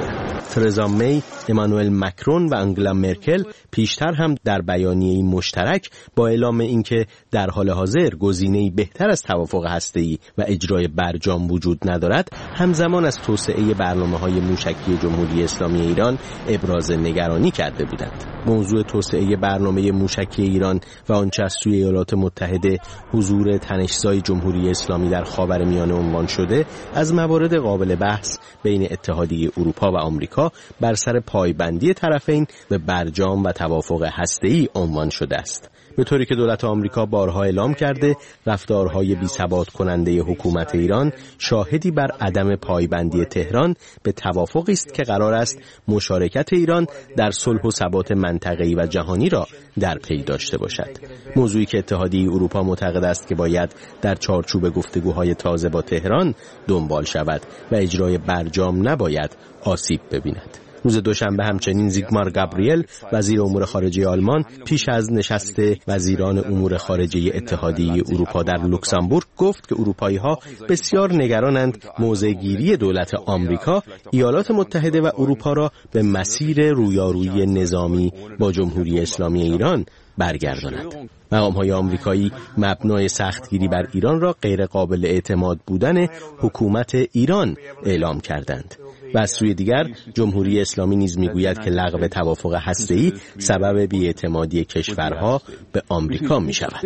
ترزا می، امانوئل مکرون و آنگلا مرکل پیشتر هم در بیانیه‌ای مشترک با اعلام اینکه در حال حاضر گزینه‌ای بهتر از توافق هسته‌ای و اجرای برجام وجود ندارد، همزمان از توسعه برنامه‌های موشکی جمهوری اسلامی ایران ابراز نگرانی کرده بودند. موضوع توسعه برنامه موشکی ایران و آنچه از سوی ایالات متحده حضور تنش‌زای جمهوری اسلامی در خاورمیانه عنوان شده، از موارد قابل بحث بین اتحادیه اروپا و آمریکا بر سر پایبندی طرفین به برجام و توافق هسته‌ای عنوان شده است. به طوری که دولت آمریکا بارها اعلام کرده رفتارهای بی‌ثبات کننده حکومت ایران شاهدی بر عدم پایبندی تهران به توافقی است که قرار است مشارکت ایران در صلح و ثبات منطقه‌ای و جهانی را در پی داشته باشد. موضوعی که اتحادیه اروپا معتقد است که باید در چارچوب گفتگوهای تازه با تهران دنبال شود و اجرای برجام نباید آسیب ببیند. روز دوشنبه همچنین زیگمار گابریل وزیر امور خارجه آلمان پیش از نشست وزیران امور خارجه اتحادیه اروپا در لوکزامبورگ گفت که اروپایی‌ها بسیار نگرانند موضع‌گیری دولت آمریکا ایالات متحده و اروپا را به مسیر رویارویی نظامی با جمهوری اسلامی ایران برگرداند. مقام‌های آمریکایی مبنای سختگیری بر ایران را غیر قابل اعتماد بودن حکومت ایران اعلام کردند. و از سوی دیگر جمهوری اسلامی نیز میگوید که لغو توافق هسته‌ای سبب بی‌اعتمادی کشورها به آمریکا می‌شود.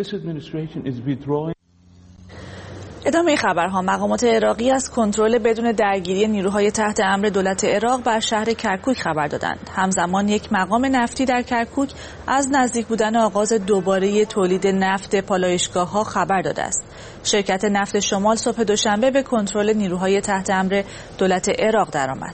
ادامه خبرها. مقامات عراقی از کنترل بدون درگیری نیروهای تحت امر دولت عراق بر شهر کرکوک خبر دادند. همزمان یک مقام نفتی در کرکوک از نزدیک بودن آغاز دوباره تولید نفت پالایشگاه‌ها خبر داده است. شرکت نفت شمال صبح دوشنبه به کنترل نیروهای تحت امر دولت عراق درآمد.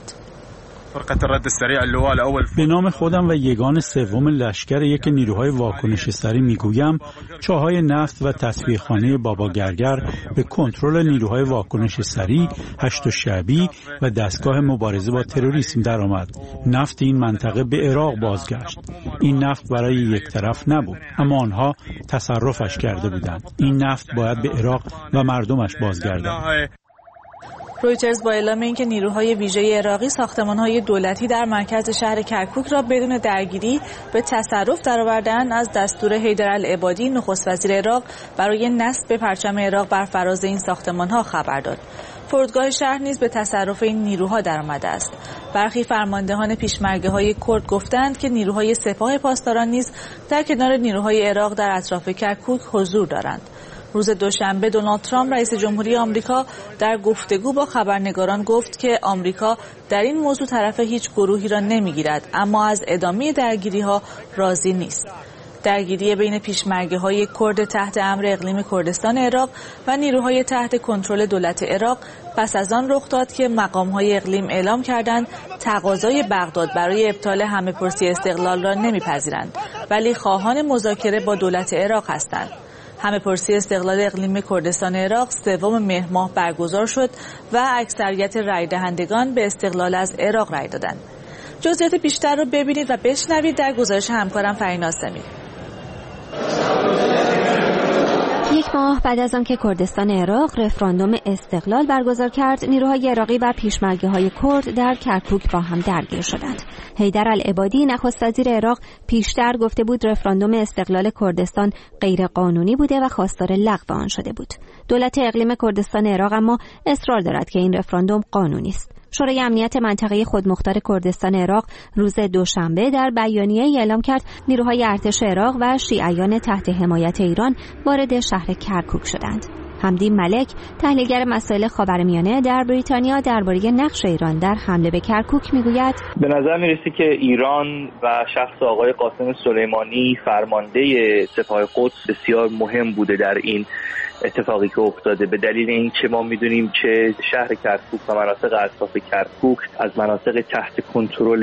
به نام خودم و یگان سوم لشکر یک نیروهای واکنش سریع میگویم چاهای نفت و تصفیه‌خانه بابا گرگر به کنترل نیروهای واکنش سریع 8 شعبی و دستگاه مبارزه با تروریسم درآمد. نفت این منطقه به عراق بازگشت. این نفت برای یک طرف نبود، اما آنها تصرفش کرده بودند. این نفت باید به عراق و مردمش بازگردد. رویترز با اعلام اینکه نیروهای ویژه عراقی ساختمان‌های دولتی در مرکز شهر کرکوک را بدون درگیری به تصرف درآوردند، از دستور حیدر العبادی نخست وزیر عراق برای نصب پرچم عراق بر فراز این ساختمان‌ها خبر داد. فرودگاه شهر نیز به تصرف این نیروها درآمده است. برخی فرماندهان پیشمرگه‌های کرد گفتند که نیروهای سپاه پاسداران نیز در کنار نیروهای عراق در اطراف کرکوک حضور دارند. روز دوشنبه دونالد ترامپ رئیس جمهوری آمریکا در گفتگو با خبرنگاران گفت که آمریکا در این موضوع طرف هیچ گروهی را نمیگیرد، اما از ادامه درگیری‌ها راضی نیست. درگیری بین پیشمرگه‌های کرد تحت امر اقلیم کردستان عراق و نیروهای تحت کنترل دولت عراق پس از آن رخ داد که مقام‌های اقلیم اعلام کردند تقاضای بغداد برای ابطال همه‌پرسی استقلال را نمی‌پذیرند، ولی خواهان مذاکره با دولت عراق هستند. همه‌پرسی استقلال اقلیم کردستان عراق 3 مهر ماه برگزار شد و اکثریت رای دهندگان به استقلال از عراق رای دادند. جزئیات بیشتر رو ببینید و بشنوید در گزارش همکارم فریناز سمیر. یک ماه بعد از آنکه کردستان عراق رفراندوم استقلال برگزار کرد، نیروهای عراقی و پیشمرگه‌های کرد در کرکوک با هم درگیر شدند. حیدر العبادی نخست وزیر عراق پیشتر گفته بود رفراندوم استقلال کردستان غیر قانونی بوده و خواستار لغو آن شده بود. دولت اقلیم کردستان عراق اما اصرار دارد که این رفراندوم قانونی است. شورای امنیت منطقه خودمختار کردستان عراق روز دوشنبه در بیانیه‌ای اعلام کرد نیروهای ارتش عراق و شیعیان تحت حمایت ایران وارد شهر کرکوک شدند. حمدی ملک، تحلیلگر مسائل خاورمیانه در بریتانیا، درباره نقش ایران در حمله به کرکوک میگوید: به نظر میرسه که ایران و شخص آقای قاسم سلیمانی فرمانده سپاه قدس بسیار مهم بوده در این اتفاقی که افتاده، به دلیل این که ما میدونیم که شهر کرکوک و مناطق اطراف کرکوک از مناطق تحت کنترل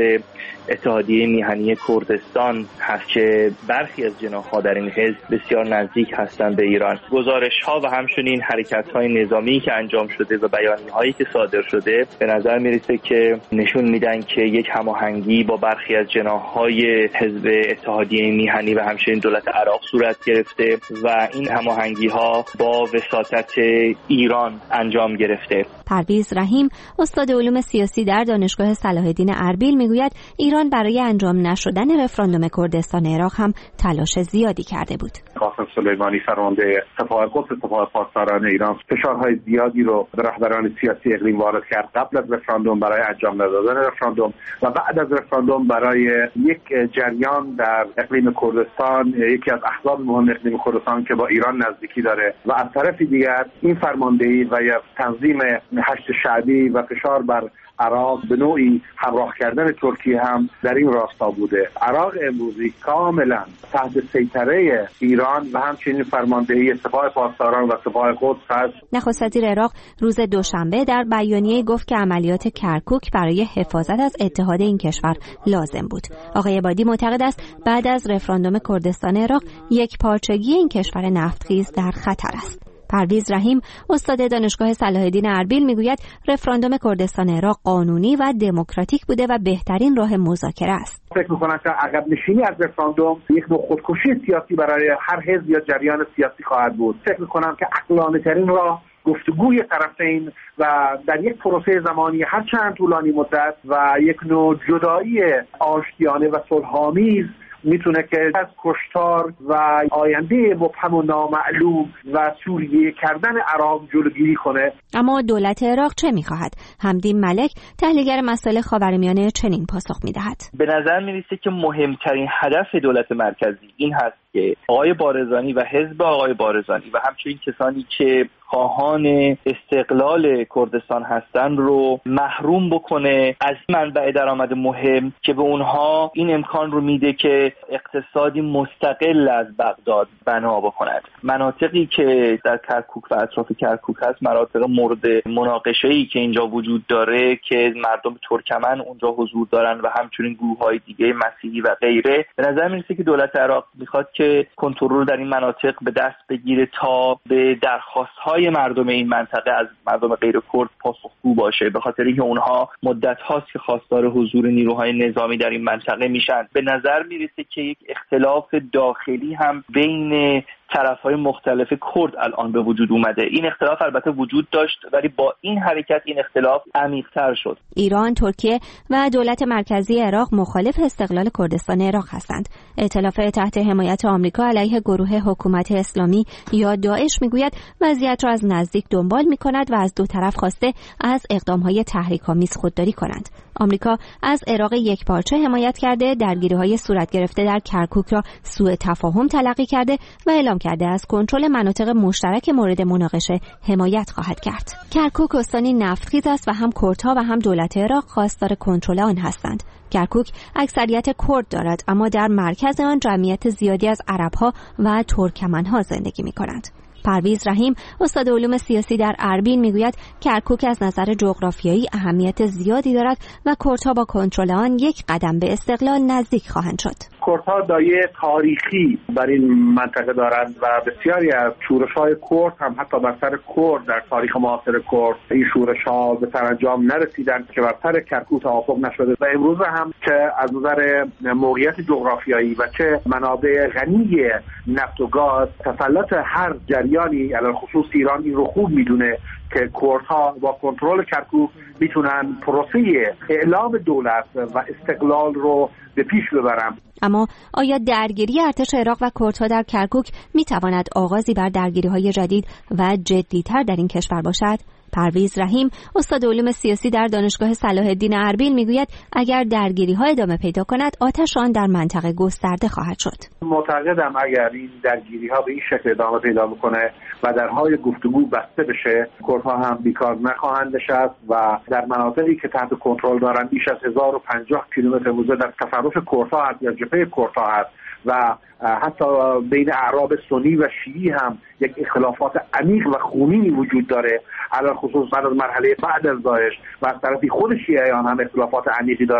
اتحادیه میهنی کردستان هست که برخی از جناح‌ها در این حزب بسیار نزدیک هستند به ایران. گزارش‌ها و همچنین حرکت‌های نظامی که انجام شده و بیانیه‌هایی که صادر شده به نظر میرسه که نشون میدن که یک هماهنگی با برخی از جناح‌های حزب اتحادیه میهنی و همچنین دولت عراق صورت گرفته و این هماهنگی‌ها با وساطت ایران انجام گرفته. پرویز رحیم استاد علوم سیاسی در دانشگاه صلاح الدین اربیل میگوید ایران برای انجام نشدن رفراندوم کردستان عراق هم تلاش زیادی کرده بود. قاسم سلیمانی فرمانده سپاه قدس سپاه پاسداران ایران فشارهای زیادی رو به رهبران سیاسی اقلیم وارد کرد قبل از رفراندوم برای انجام ندادن رفراندوم و بعد از رفراندوم برای یک جریان در اقلیم کردستان، یکی از احزاب مهم اقلیم کردستان که با ایران نزدیکی داره و از طرف دیگر این فرماندهی و یا تنظیم هشت شعبی و فشار بر عراق به نوعی همراه کردن ترکیه هم در این راستا بوده. عراق امروزی کاملا تحت سیطره ایران و همچنین فرماندهی سپاه پاسداران و سپاه قدس است. نخست وزیر عراق روز دوشنبه در بیانیه گفت که عملیات کرکوک برای حفاظت از اتحاد این کشور لازم بود. آقای عبادی معتقد است بعد از رفراندوم کردستان عراق یک پارچگی این کشور نفتخیز در خطر است. پرویز رحیم استاد دانشگاه صلاح الدین اربیل میگوید رفراندوم کردستان عراق قانونی و دموکراتیک بوده و بهترین راه مذاکره است. فکر می‌کنم که عقب نشینی از رفراندوم یک نوع خودکشی سیاسی برای هر حزب یا جریان سیاسی خواهد بود. فکر می‌کنم که عقلانه‌ترین راه گفتگوی طرفین و در یک پروسه زمانی هرچند طولانی مدت و یک نوع جدایی آشتیانه و صلح‌آمیز میتونه که از کشتار و آینده مبهم و نامعلوم و سوریه کردن عراق جلوگیری کنه. اما دولت عراق چه میخواهد؟ حمدین ملک تحلیلگر مسائل خاورمیانه چنین پاسخ میدهد. به نظر میرسه که مهمترین هدف دولت مرکزی این هست که آقای بارزانی و حزب آقای بارزانی و همچنین کسانی که خواهان استقلال کردستان هستن رو محروم بکنه از منبع درآمد مهم که به اونها این امکان رو میده که اقتصادی مستقل از بغداد بنا بکنند. مناطقی که در کرکوک و اطراف کرکوک هست مناطق مورد مناقشه‌ای که اینجا وجود داره که مردم ترکمن اونجا حضور دارن و همچنین گروه‌های دیگه مسیحی و غیره. به نظر میرسه که دولت عراق میخواد که کنترل در این مناطق به دست بگیره تا به درخواست‌های مردم این منطقه از مردم غیر کرد پاسخگو باشه، به خاطر اینکه اونها مدت هاست که خواستار حضور نیروهای نظامی در این منطقه میشن. به نظر میرسه که یک اختلاف داخلی هم بین طرف‌های مختلف کرد الان به وجود اومده. این اختلاف البته وجود داشت ولی با این حرکت این اختلاف عمیق‌تر شد. ایران، ترکیه و دولت مرکزی عراق مخالف استقلال کردستان عراق هستند. ائتلاف تحت حمایت آمریکا علیه گروه حکومت اسلامی یا داعش میگوید وضعیت را از نزدیک دنبال می‌کند و از دو طرف خواسته از اقدام‌های تحریک‌آمیز خودداری کنند. آمریکا از عراق یکپارچه حمایت کرده، درگیری‌های صورت گرفته در کرکوک را سوء تفاهم تلقی کرده و اعلام کرده از کنترل مناطق مشترک مورد مناقشه حمایت خواهد کرد. کرکوک استانی نفتخیز است و هم کردها و هم دولت عراق خواستار کنترل آن هستند. کرکوک اکثریت کرد دارد اما در مرکز آن جمعیت زیادی از عرب‌ها و ترکمن‌ها زندگی می‌کنند. پرویز رحیم استاد علوم سیاسی در اربیل میگوید کرکوک از نظر جغرافیایی اهمیت زیادی دارد و کردها با کنترل آن یک قدم به استقلال نزدیک خواهند شد. کردها دایه تاریخی بر این منطقه دارند و بسیاری از شورش‌های کرد هم حتی بر سر کرد در تاریخ معاصر کرد این شورش‌ها به سرانجام نرسیدند که بر سر کرکوک توافق نشده و امروز هم که از نظر موقعیت جغرافیایی و چه منابع غنی نفت و گاز تسلط هر جریانی علی خصوص ایران این رو خوب میدونه که کردها با کنترل کرکوک میتونن پروسه اعلام دولت و استقلال رو به پیش ببرن. اما آیا درگیری ارتش عراق و کردها در کرکوک میتواند آغازی بر درگیری‌های جدید و جدی‌تر در این کشور باشد؟ پرویز رحیم استاد علوم سیاسی در دانشگاه صلاح الدین اربیل میگوید اگر درگیری‌ها ادامه پیدا کند آتش آن در منطقه گسترده خواهد شد. معتقدم اگر این درگیری‌ها به این شکل ادامه پیدا بکنه و درهای گفتگو بسته بشه کردها هم بیکار نخواهند نشست و در مناطقی که تحت کنترل دارن بیش از 1050 کیلومتر موزه در تصرف کردها هست یا جبهه کردها هست و حتی بین اعراب سنی و شیعی هم یک اختلافات عمیق و خونینی وجود داره، علل خصوص بعد از مرحله بعد از داعش و از طرفی خود شیعیان هم اختلافات عمیقی دارن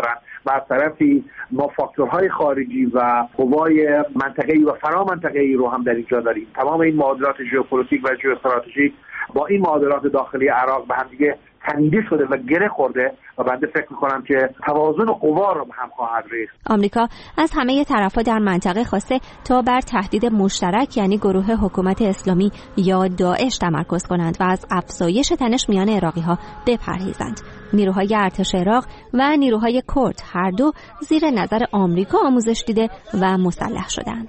و از طرفی ما فاکتورهای خارجی و قوای منطقه‌ای و فرامنطقه‌ای رو هم در اینجا داریم. تمام این معادلات ژئوپلیتیک و ژئواستراتژیک با این معادلات داخلی عراق به هم دیگه تنیده شده و گره خورده و بنده فکر می‌کنم که توازن قوا رو هم خواهد ریخت. آمریکا از همه طرف‌ها در منطقه خواسته تا بر تهدید مشترک یعنی گروه حکومت اسلامی یا داعش تمرکز کنند و از افزایش تنش میان عراقی‌ها بپرهیزند. نیروهای ارتش عراق و نیروهای کرد هر دو زیر نظر آمریکا آموزش دیده و مسلح شدند.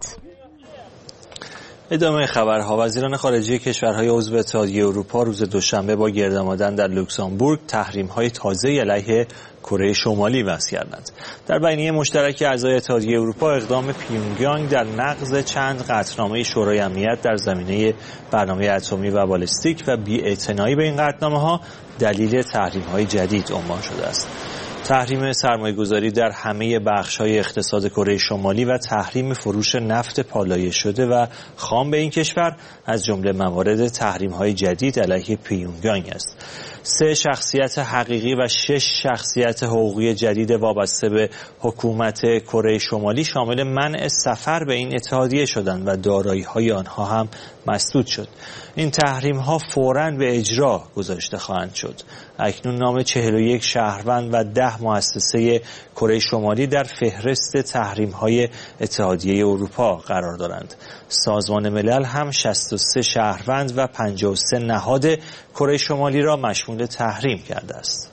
ادامه خبرها. وزیران خارجه کشورهای عضو اتحادیه اروپا روز دوشنبه با گرد آمدن در لوکزامبورگ تحریم‌های تازه‌ای علیه کره شمالی وضع کردند. در بیانیه مشترک اعضای اتحادیه اروپا اقدام پیونگیانگ در نقض چند قطعنامه شورای امنیت در زمینه برنامه اتمی و بالستیک و بی‌اعتنایی به این قطعنامه‌ها دلیل تحریم‌های جدید عنوان شده است. تحریم سرمایه‌گذاری در همه بخش‌های اقتصاد کره شمالی و تحریم فروش نفت پالایش شده و خام به این کشور از جمله موارد تحریم‌های جدید علیه پیونگیانگ است. 3 شخصیت حقیقی و 6 شخصیت حقوقی جدید وابسته به حکومت کره شمالی شامل منع سفر به این اتحادیه شدند و دارایی‌های آنها هم مسدود شد. این تحریم‌ها فوراً به اجرا گذاشته خواهند شد. اکنون نام 41 شهروند و 10 مؤسسه کره شمالی در فهرست تحریم‌های اتحادیه اروپا قرار دارند. سازمان ملل هم 63 شهروند و 53 نهاد کره شمالی را مشمول تحریم کرده است.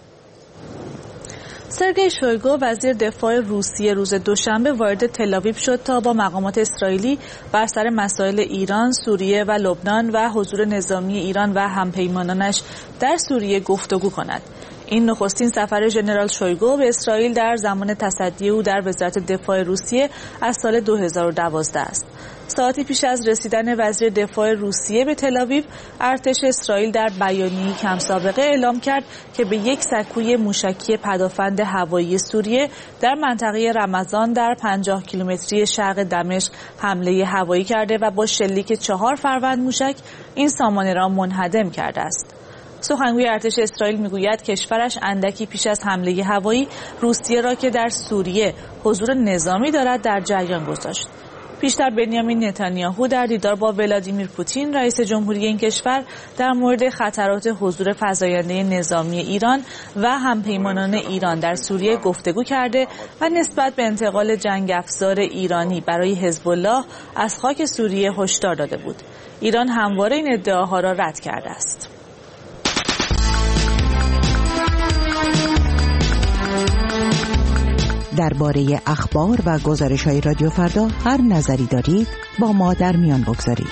سرگئی شویگو وزیر دفاع روسیه روز دوشنبه وارد تل‌آویو شد تا با مقامات اسرائیلی بر سر مسائل ایران، سوریه و لبنان و حضور نظامی ایران و همپیمانانش در سوریه گفتگو کند. این نخستین سفر ژنرال شویگو به اسرائیل در زمان تصدی او در وزارت دفاع روسیه از سال 2012 است. ساعتی پیش از رسیدن وزیر دفاع روسیه به تل‌آویو، ارتش اسرائیل در بیانیه‌ای کم سابقه اعلام کرد که به یک سکوی موشکی پدافند هوایی سوریه در منطقه رمضان در 50 کیلومتری شرق دمشق حمله هوایی کرده و با شلیک 4 فروند موشک این سامانه را منهدم کرده است. سخنگوی ارتش اسرائیل میگوید کشورش اندکی پیش از حمله هوایی روسیه را که در سوریه حضور نظامی دارد در جریان گذاشت. پیشتر بنیامین نتانیاهو در دیدار با ولادیمیر پوتین رئیس جمهوری این کشور در مورد خطرات حضور فزاینده نظامی ایران و همپیمانان ایران در سوریه گفتگو کرده و نسبت به انتقال جنگ افزار ایرانی برای حزب الله از خاک سوریه هشدار داده بود. ایران همواره این ادعاها را رد کرده است. درباره اخبار و گزارش‌های رادیو فردا هر نظری دارید با ما در میان بگذارید.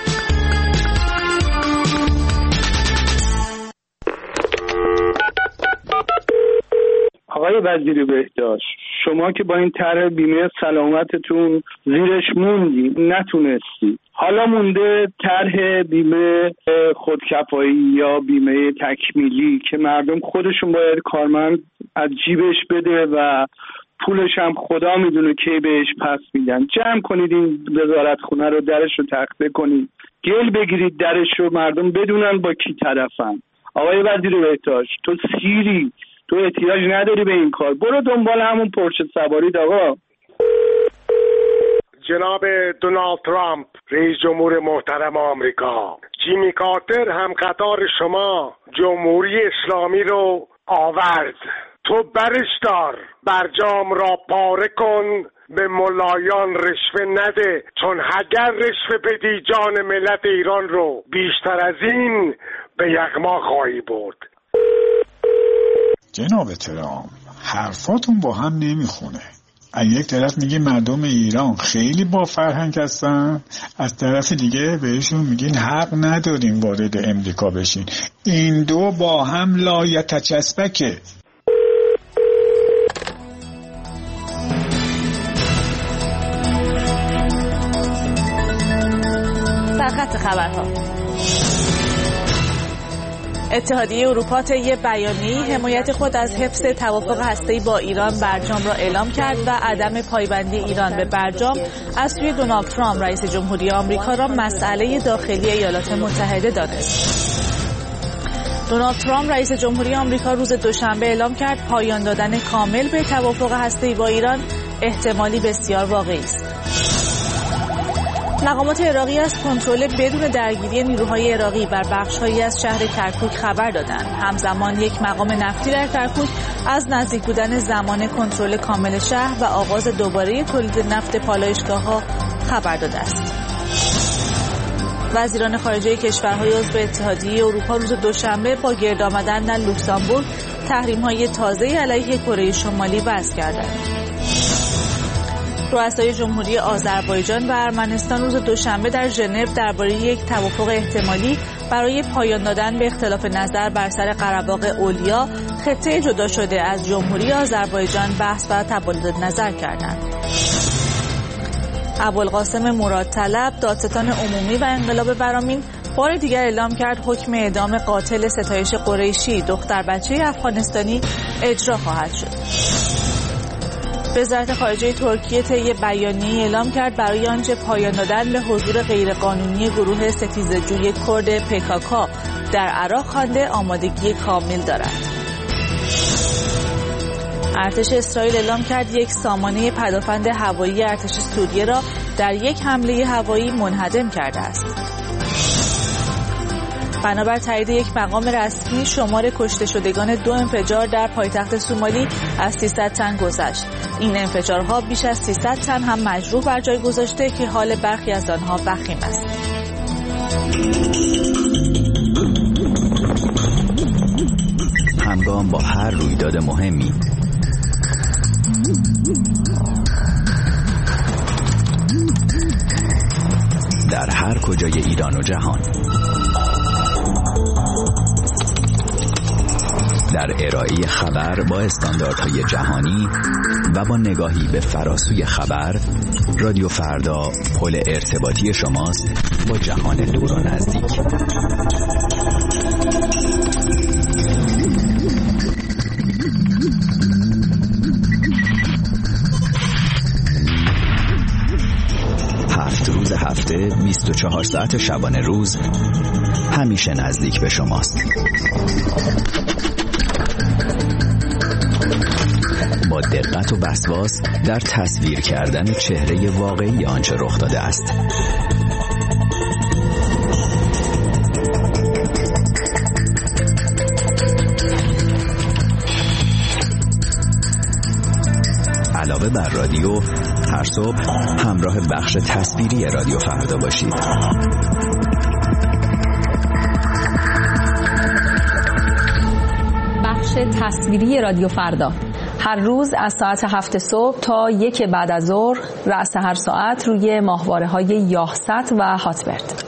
آقای وزیر بهداشت، شما که با این طرح بیمه سلامتتون زیرش موندی نتونستی، حالا مونده طرح بیمه خودکفایی یا بیمه تکمیلی که مردم خودشون باید کارمند از جیبش بده و پولش هم خدا میدونه کی بهش پس میدن. جمع کنید این وزارت خونه رو، درش رو تخته کنید، گل بگیرید درش رو، مردم بدونن با کی طرفن. آقای وزیر بهداشت، تو سیری، تو احتیاج نداری به این کار، برو دنبال همون پرشه سوارید. آقا جناب دونالد ترامپ رئیس جمهور محترم آمریکا، جیمی کارتر هم قطار شما جمهوری اسلامی رو آورد، تو برش دار، برجام را پاره کن، به ملایان رشوه نده، چون اگر رشوه بدی جان ملت ایران رو بیشتر از این به یغما خواهی برد. جناب ترامپ، حرفاتون با هم نمیخونه. از یک طرف میگی مردم ایران خیلی با فرهنگ هستن، از طرف دیگه بهشون میگین حق ندارین وارد امریکا بشین. این دو با هم لایتجسبکه. سرخط خبرها. اتحادیه اروپا طی بیانیه‌ای حمایت خود از حفظ توافق هسته‌ای با ایران برجام را اعلام کرد و عدم پایبندی ایران به برجام از سوی دونالد ترامپ رئیس جمهوری آمریکا را مسئله داخلی ایالات متحده دانست. دونالد ترامپ رئیس جمهوری آمریکا روز دوشنبه اعلام کرد پایان دادن کامل به توافق هسته‌ای با ایران احتمالی بسیار واقعی است. مقامات عراقی از کنترل بدون درگیری نیروهای عراقی بر بخش‌هایی از شهر کرکوک خبر دادند. همزمان یک مقام نفتی در کرکوک از نزدیک بودن زمان کنترل کامل شهر و آغاز دوباره تولید نفت پالایشگاه‌ها خبر داده است. وزیران خارجه کشورهای عضو اتحادیه اروپا روز دوشنبه با گرد آمدن در لوکزامبورگ تحریم‌های تازه‌ای علیه کره شمالی وضع کردند. رؤسای جمهوری آذربایجان و ارمنستان روز دوشنبه در ژنو درباره یک توافق احتمالی برای پایان دادن به اختلاف نظر بر سر قره‌باغ اولیا، خطه جدا شده از جمهوری آذربایجان، بحث و تبادل نظر کردند. ابوالقاسم مرادطلب، دادستان عمومی و انقلاب برامین، بار دیگر اعلام کرد حکم اعدام قاتل ستایش قریشی، دختر بچه افغانستانی، اجرا خواهد شد. وزارت خارجه ترکیه طی بیانیه‌ای اعلام کرد برای آنچه پایان دادن به حضور غیرقانونی گروه ستیزجوی کرد PKK در عراق خوانده آمادگی کامل دارد. ارتش اسرائیل اعلام کرد یک سامانه پدافند هوایی ارتش سوریه را در یک حمله هوایی منهدم کرده است. بنابر تایید یک مقام رسمی، شمار کشته شدگان 2 انفجار در پایتخت سومالی از 300 تن گذشت. این انفجارها بیش از 300 تن هم مجروح بر جای گذاشته که حال برخی از آنها وخیم است. همگام با هر رویداد مهمی در هر کجای ایران و جهان، در ارائه خبر با استانداردهای جهانی و با نگاهی به فراسوی خبر، رادیو فردا پل ارتباطی شماست با جهان دور و نزدیک. روز هفته 24 ساعت شبانه روز همیشه نزدیک به شماست. با دقت و وسواس در تصویر کردن چهره واقعی آنچه رخ داده است. علاوه بر رادیو، هر صبح همراه بخش تصویری رادیو فردا باشید. بخش تصویری رادیو فردا هر روز از ساعت 7 صبح تا 1 بعد از ظهر، رأس هر ساعت روی ماهواره‌های یاهست و هاتبرد.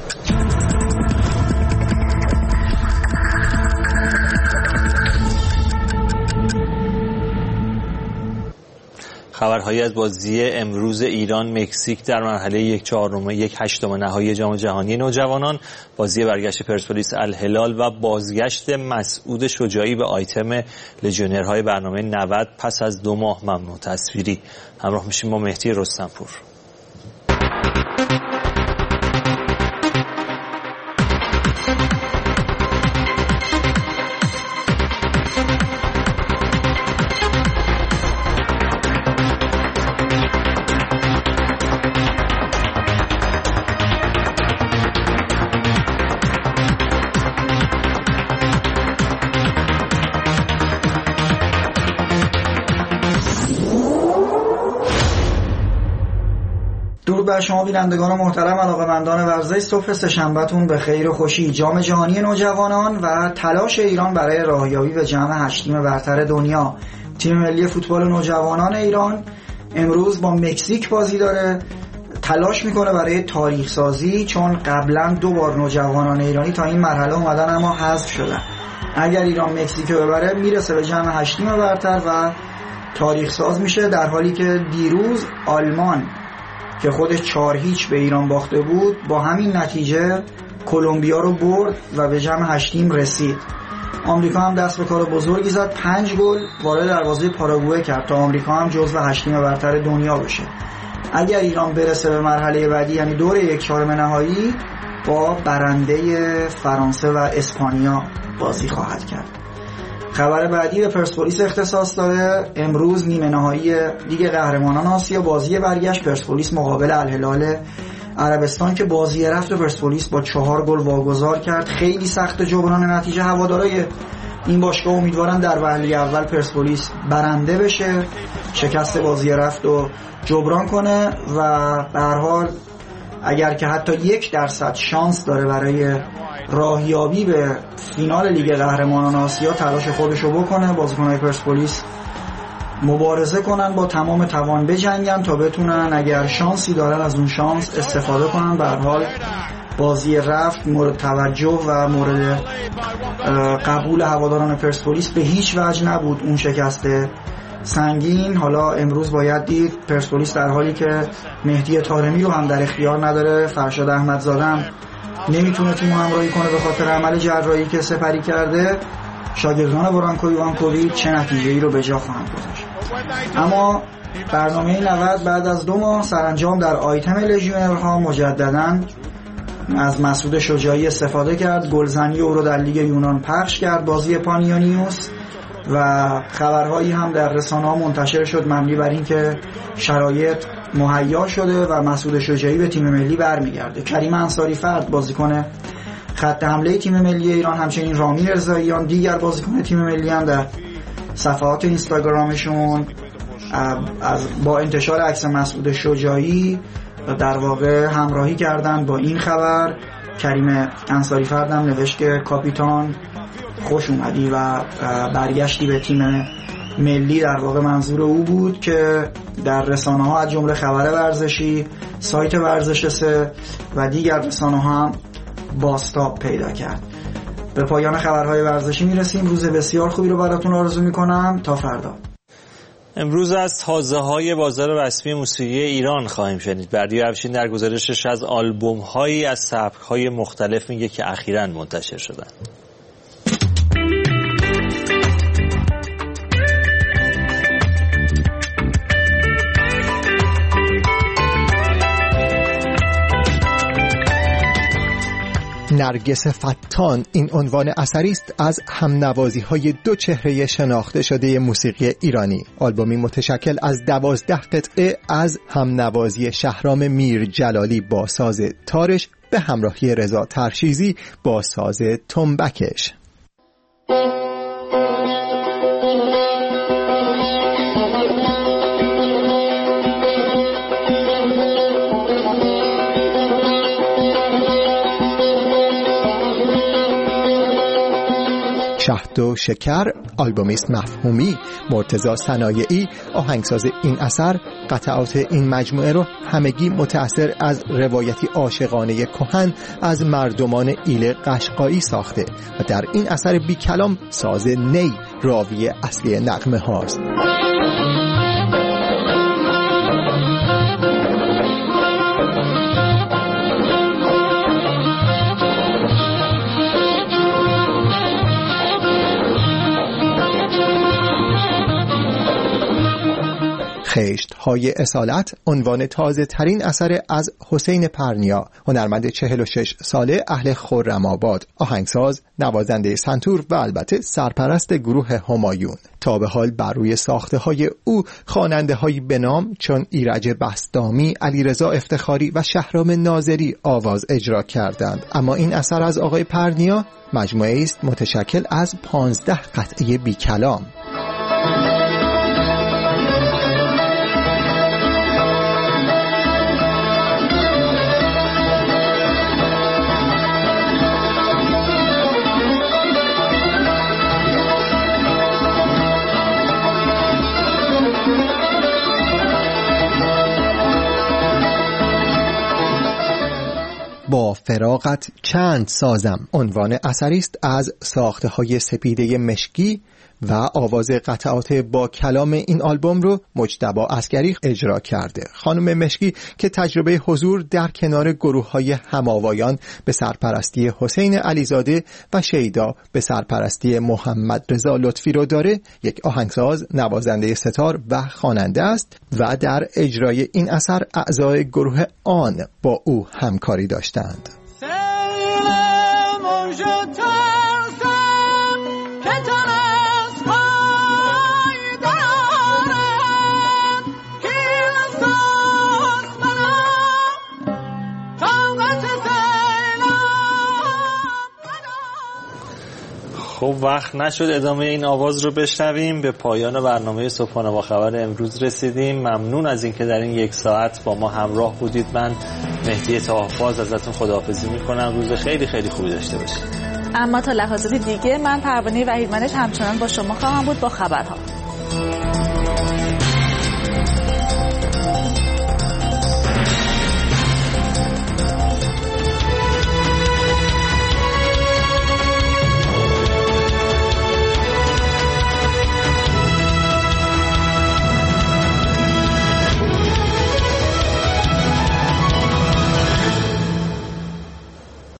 خبرهایی از بازی امروز ایران مکزیک در مرحله 1/4 نهایی جام جهانی نوجوانان، بازی برگشت پرسپولیس الهلال و بازگشت مسعود شجاعی به آیتم لژیونرهای برنامه 90 پس از 2 ماه ممنوع تصویری. همراه میشیم با مهدی رستمپور. درود بر شما بینندگان محترم، علاقه‌مندان ورزش. صبح سه‌شنبه‌تون به خیر و خوشی. جام جهانی نوجوانان و تلاش ایران برای راهیابی به جام 8 تیم برتر دنیا. تیم ملی فوتبال نوجوانان ایران امروز با مکزیک بازی داره. تلاش میکنه برای تاریخ سازی، چون قبلا 2 بار نوجوانان ایرانی تا این مرحله اومدن اما حذف شدن. اگر ایران مکزیک رو ببره میرسه به جام 8 تیم برتر و تاریخ ساز میشه، در حالی که دیروز آلمان که خودش 4-0 به ایران باخته بود با همین نتیجه کلمبیا رو برد و به جام 8 تیم رسید. آمریکا هم دست به کار بزرگی زد، 5 گل وارد دروازه پاراگوئه کرد تا آمریکا هم جزو 8 تیم برتر دنیا بشه. اگر ایران برسه به مرحله بعدی، یعنی دور 1/4 نهایی، با برنده فرانسه و اسپانیا بازی خواهد کرد. خبر بعدی به پرسپولیس اختصاص داره. امروز نیمه نهایی لیگ قهرمانان آسیا بازی برگشت پرسپولیس مقابل الهلال عربستان که بازی رفت پرسپولیس با 4 گل واگذار کرد. خیلی سخت جبران نتیجه. هوادارهای این باشگاه امیدوارن در وهله اول پرسپولیس برنده بشه، شکست بازی رفت رو جبران کنه و به هر حال اگر که حتی 1% شانس داره برای راهیابی به فینال لیگ قهرمانان آسیا تلاش خودشو بکنه. بازیکن‌های پرسپولیس مبارزه کنن، با تمام توان بجنگن تا بتونن اگر شانسی دارن از اون شانس استفاده کنن. به هر حال بازی رفت مورد توجه و مورد قبول هواداران پرسپولیس به هیچ وجه نبود اون شکست سنگین. حالا امروز باید دید پرسپولیس در حالی که مهدی طارمی رو هم در اختیار نداره، فرشاد احمدزاده هم نمیتونه تیمو همراهی کنه به خاطر عمل جراحی که سپری کرده، شاگردان برانکو ایوانکوویچ چه نتیجه‌ای رو به جا خواهند گذاشت. اما برنامه 90 بعد از 2 ماه سرانجام در آیتم لژیونرها مجدداً از مسعود شجاعی استفاده کرد. گلزنی او رو در لیگ یونان پخش کرد بازی پانیونیوس و خبرهایی هم در رسانه‌ها منتشر شد مبنی بر این که شرایط مهیا شده و مسعود شجاعی به تیم ملی برمیگرده. کریم انصاری فرد بازیکن خط حمله تیم ملی ایران، همچنین رامی رضاییان دیگر بازیکن تیم ملی هم در صفحات اینستاگرامشون با انتشار عکس مسعود شجاعی در واقع همراهی کردن با این خبر. کریم انصاری فردم نوشت که کاپیتان خوش اومدی و برگشتی به تیم ملی، در واقع منظور او بود که در رسانه ها از جمله خبر ورزشی، سایت ورزش 3 و دیگر رسانه ها هم بازتاب پیدا کرد. به پایان خبرهای ورزشی میرسیم. روز بسیار خوبی رو براتون آرزو میکنم. تا فردا. امروز از تازه‌های بازار رسمی موسیقی ایران خواهیم شنید. بردیا افشین در گزارشش از آلبوم‌هایی از سبک‌های مختلف میگه که اخیراً منتشر شدن. نرگس فتان این عنوان اثری است از همنوازی‌های 2 چهره شناخته شده موسیقی ایرانی. آلبومی متشکل از 12 قطعه از همنوازی شهرام میرجلالی با ساز تارش به همراهی رضا ترشیزی با ساز تنبکش. شهد و شکر آلبومی است مفهومی. مرتضی صنایعی آهنگساز این اثر قطعات این مجموعه رو همگی متأثر از روایتی عاشقانه کهن از مردمان ایل قشقایی ساخته و در این اثر بی کلام ساز نی راوی اصلی نغمه هاست. خشت‌های اصالت عنوان تازه ترین اثر از حسین پرنیا، هنرمند 46 ساله اهل خرم‌آباد، آهنگساز، نوازنده سنتور و البته سرپرست گروه همایون. تا به حال بر روی ساخته‌های او خواننده‌هایی به نام چون ایرج بسطامی، علیرضا افتخاری و شهرام ناظری آواز اجرا کردند، اما این اثر از آقای پرنیا مجموعه است متشکل از 15 قطعه بی کلام. با فراغت چند سازم عنوان اثری است از ساخته‌های سپیده مشکی و آواز قطعات با کلام این آلبوم رو مجتبی عسگری اجرا کرده. خانم مشکی که تجربه حضور در کنار گروه‌های هماوایان به سرپرستی حسین علیزاده و شیدا به سرپرستی محمد رضا لطفی رو داره، یک آهنگساز، نوازنده ستار و خواننده است و در اجرای این اثر اعضای گروه آن با او همکاری داشتند. خب وقت نشد ادامه این آواز رو بشنویم. به پایان برنامه صبحانه با خبر امروز رسیدیم. ممنون از اینکه در این یک ساعت با ما همراه بودید. من مهدی طاهرفاز ازتون خداحافظی میکنم. روز خیلی خیلی خوبی داشته باشید. اما تا لحظات دیگه من پروانه وحیدمنش همچنان با شما خواهم بود با خبرها.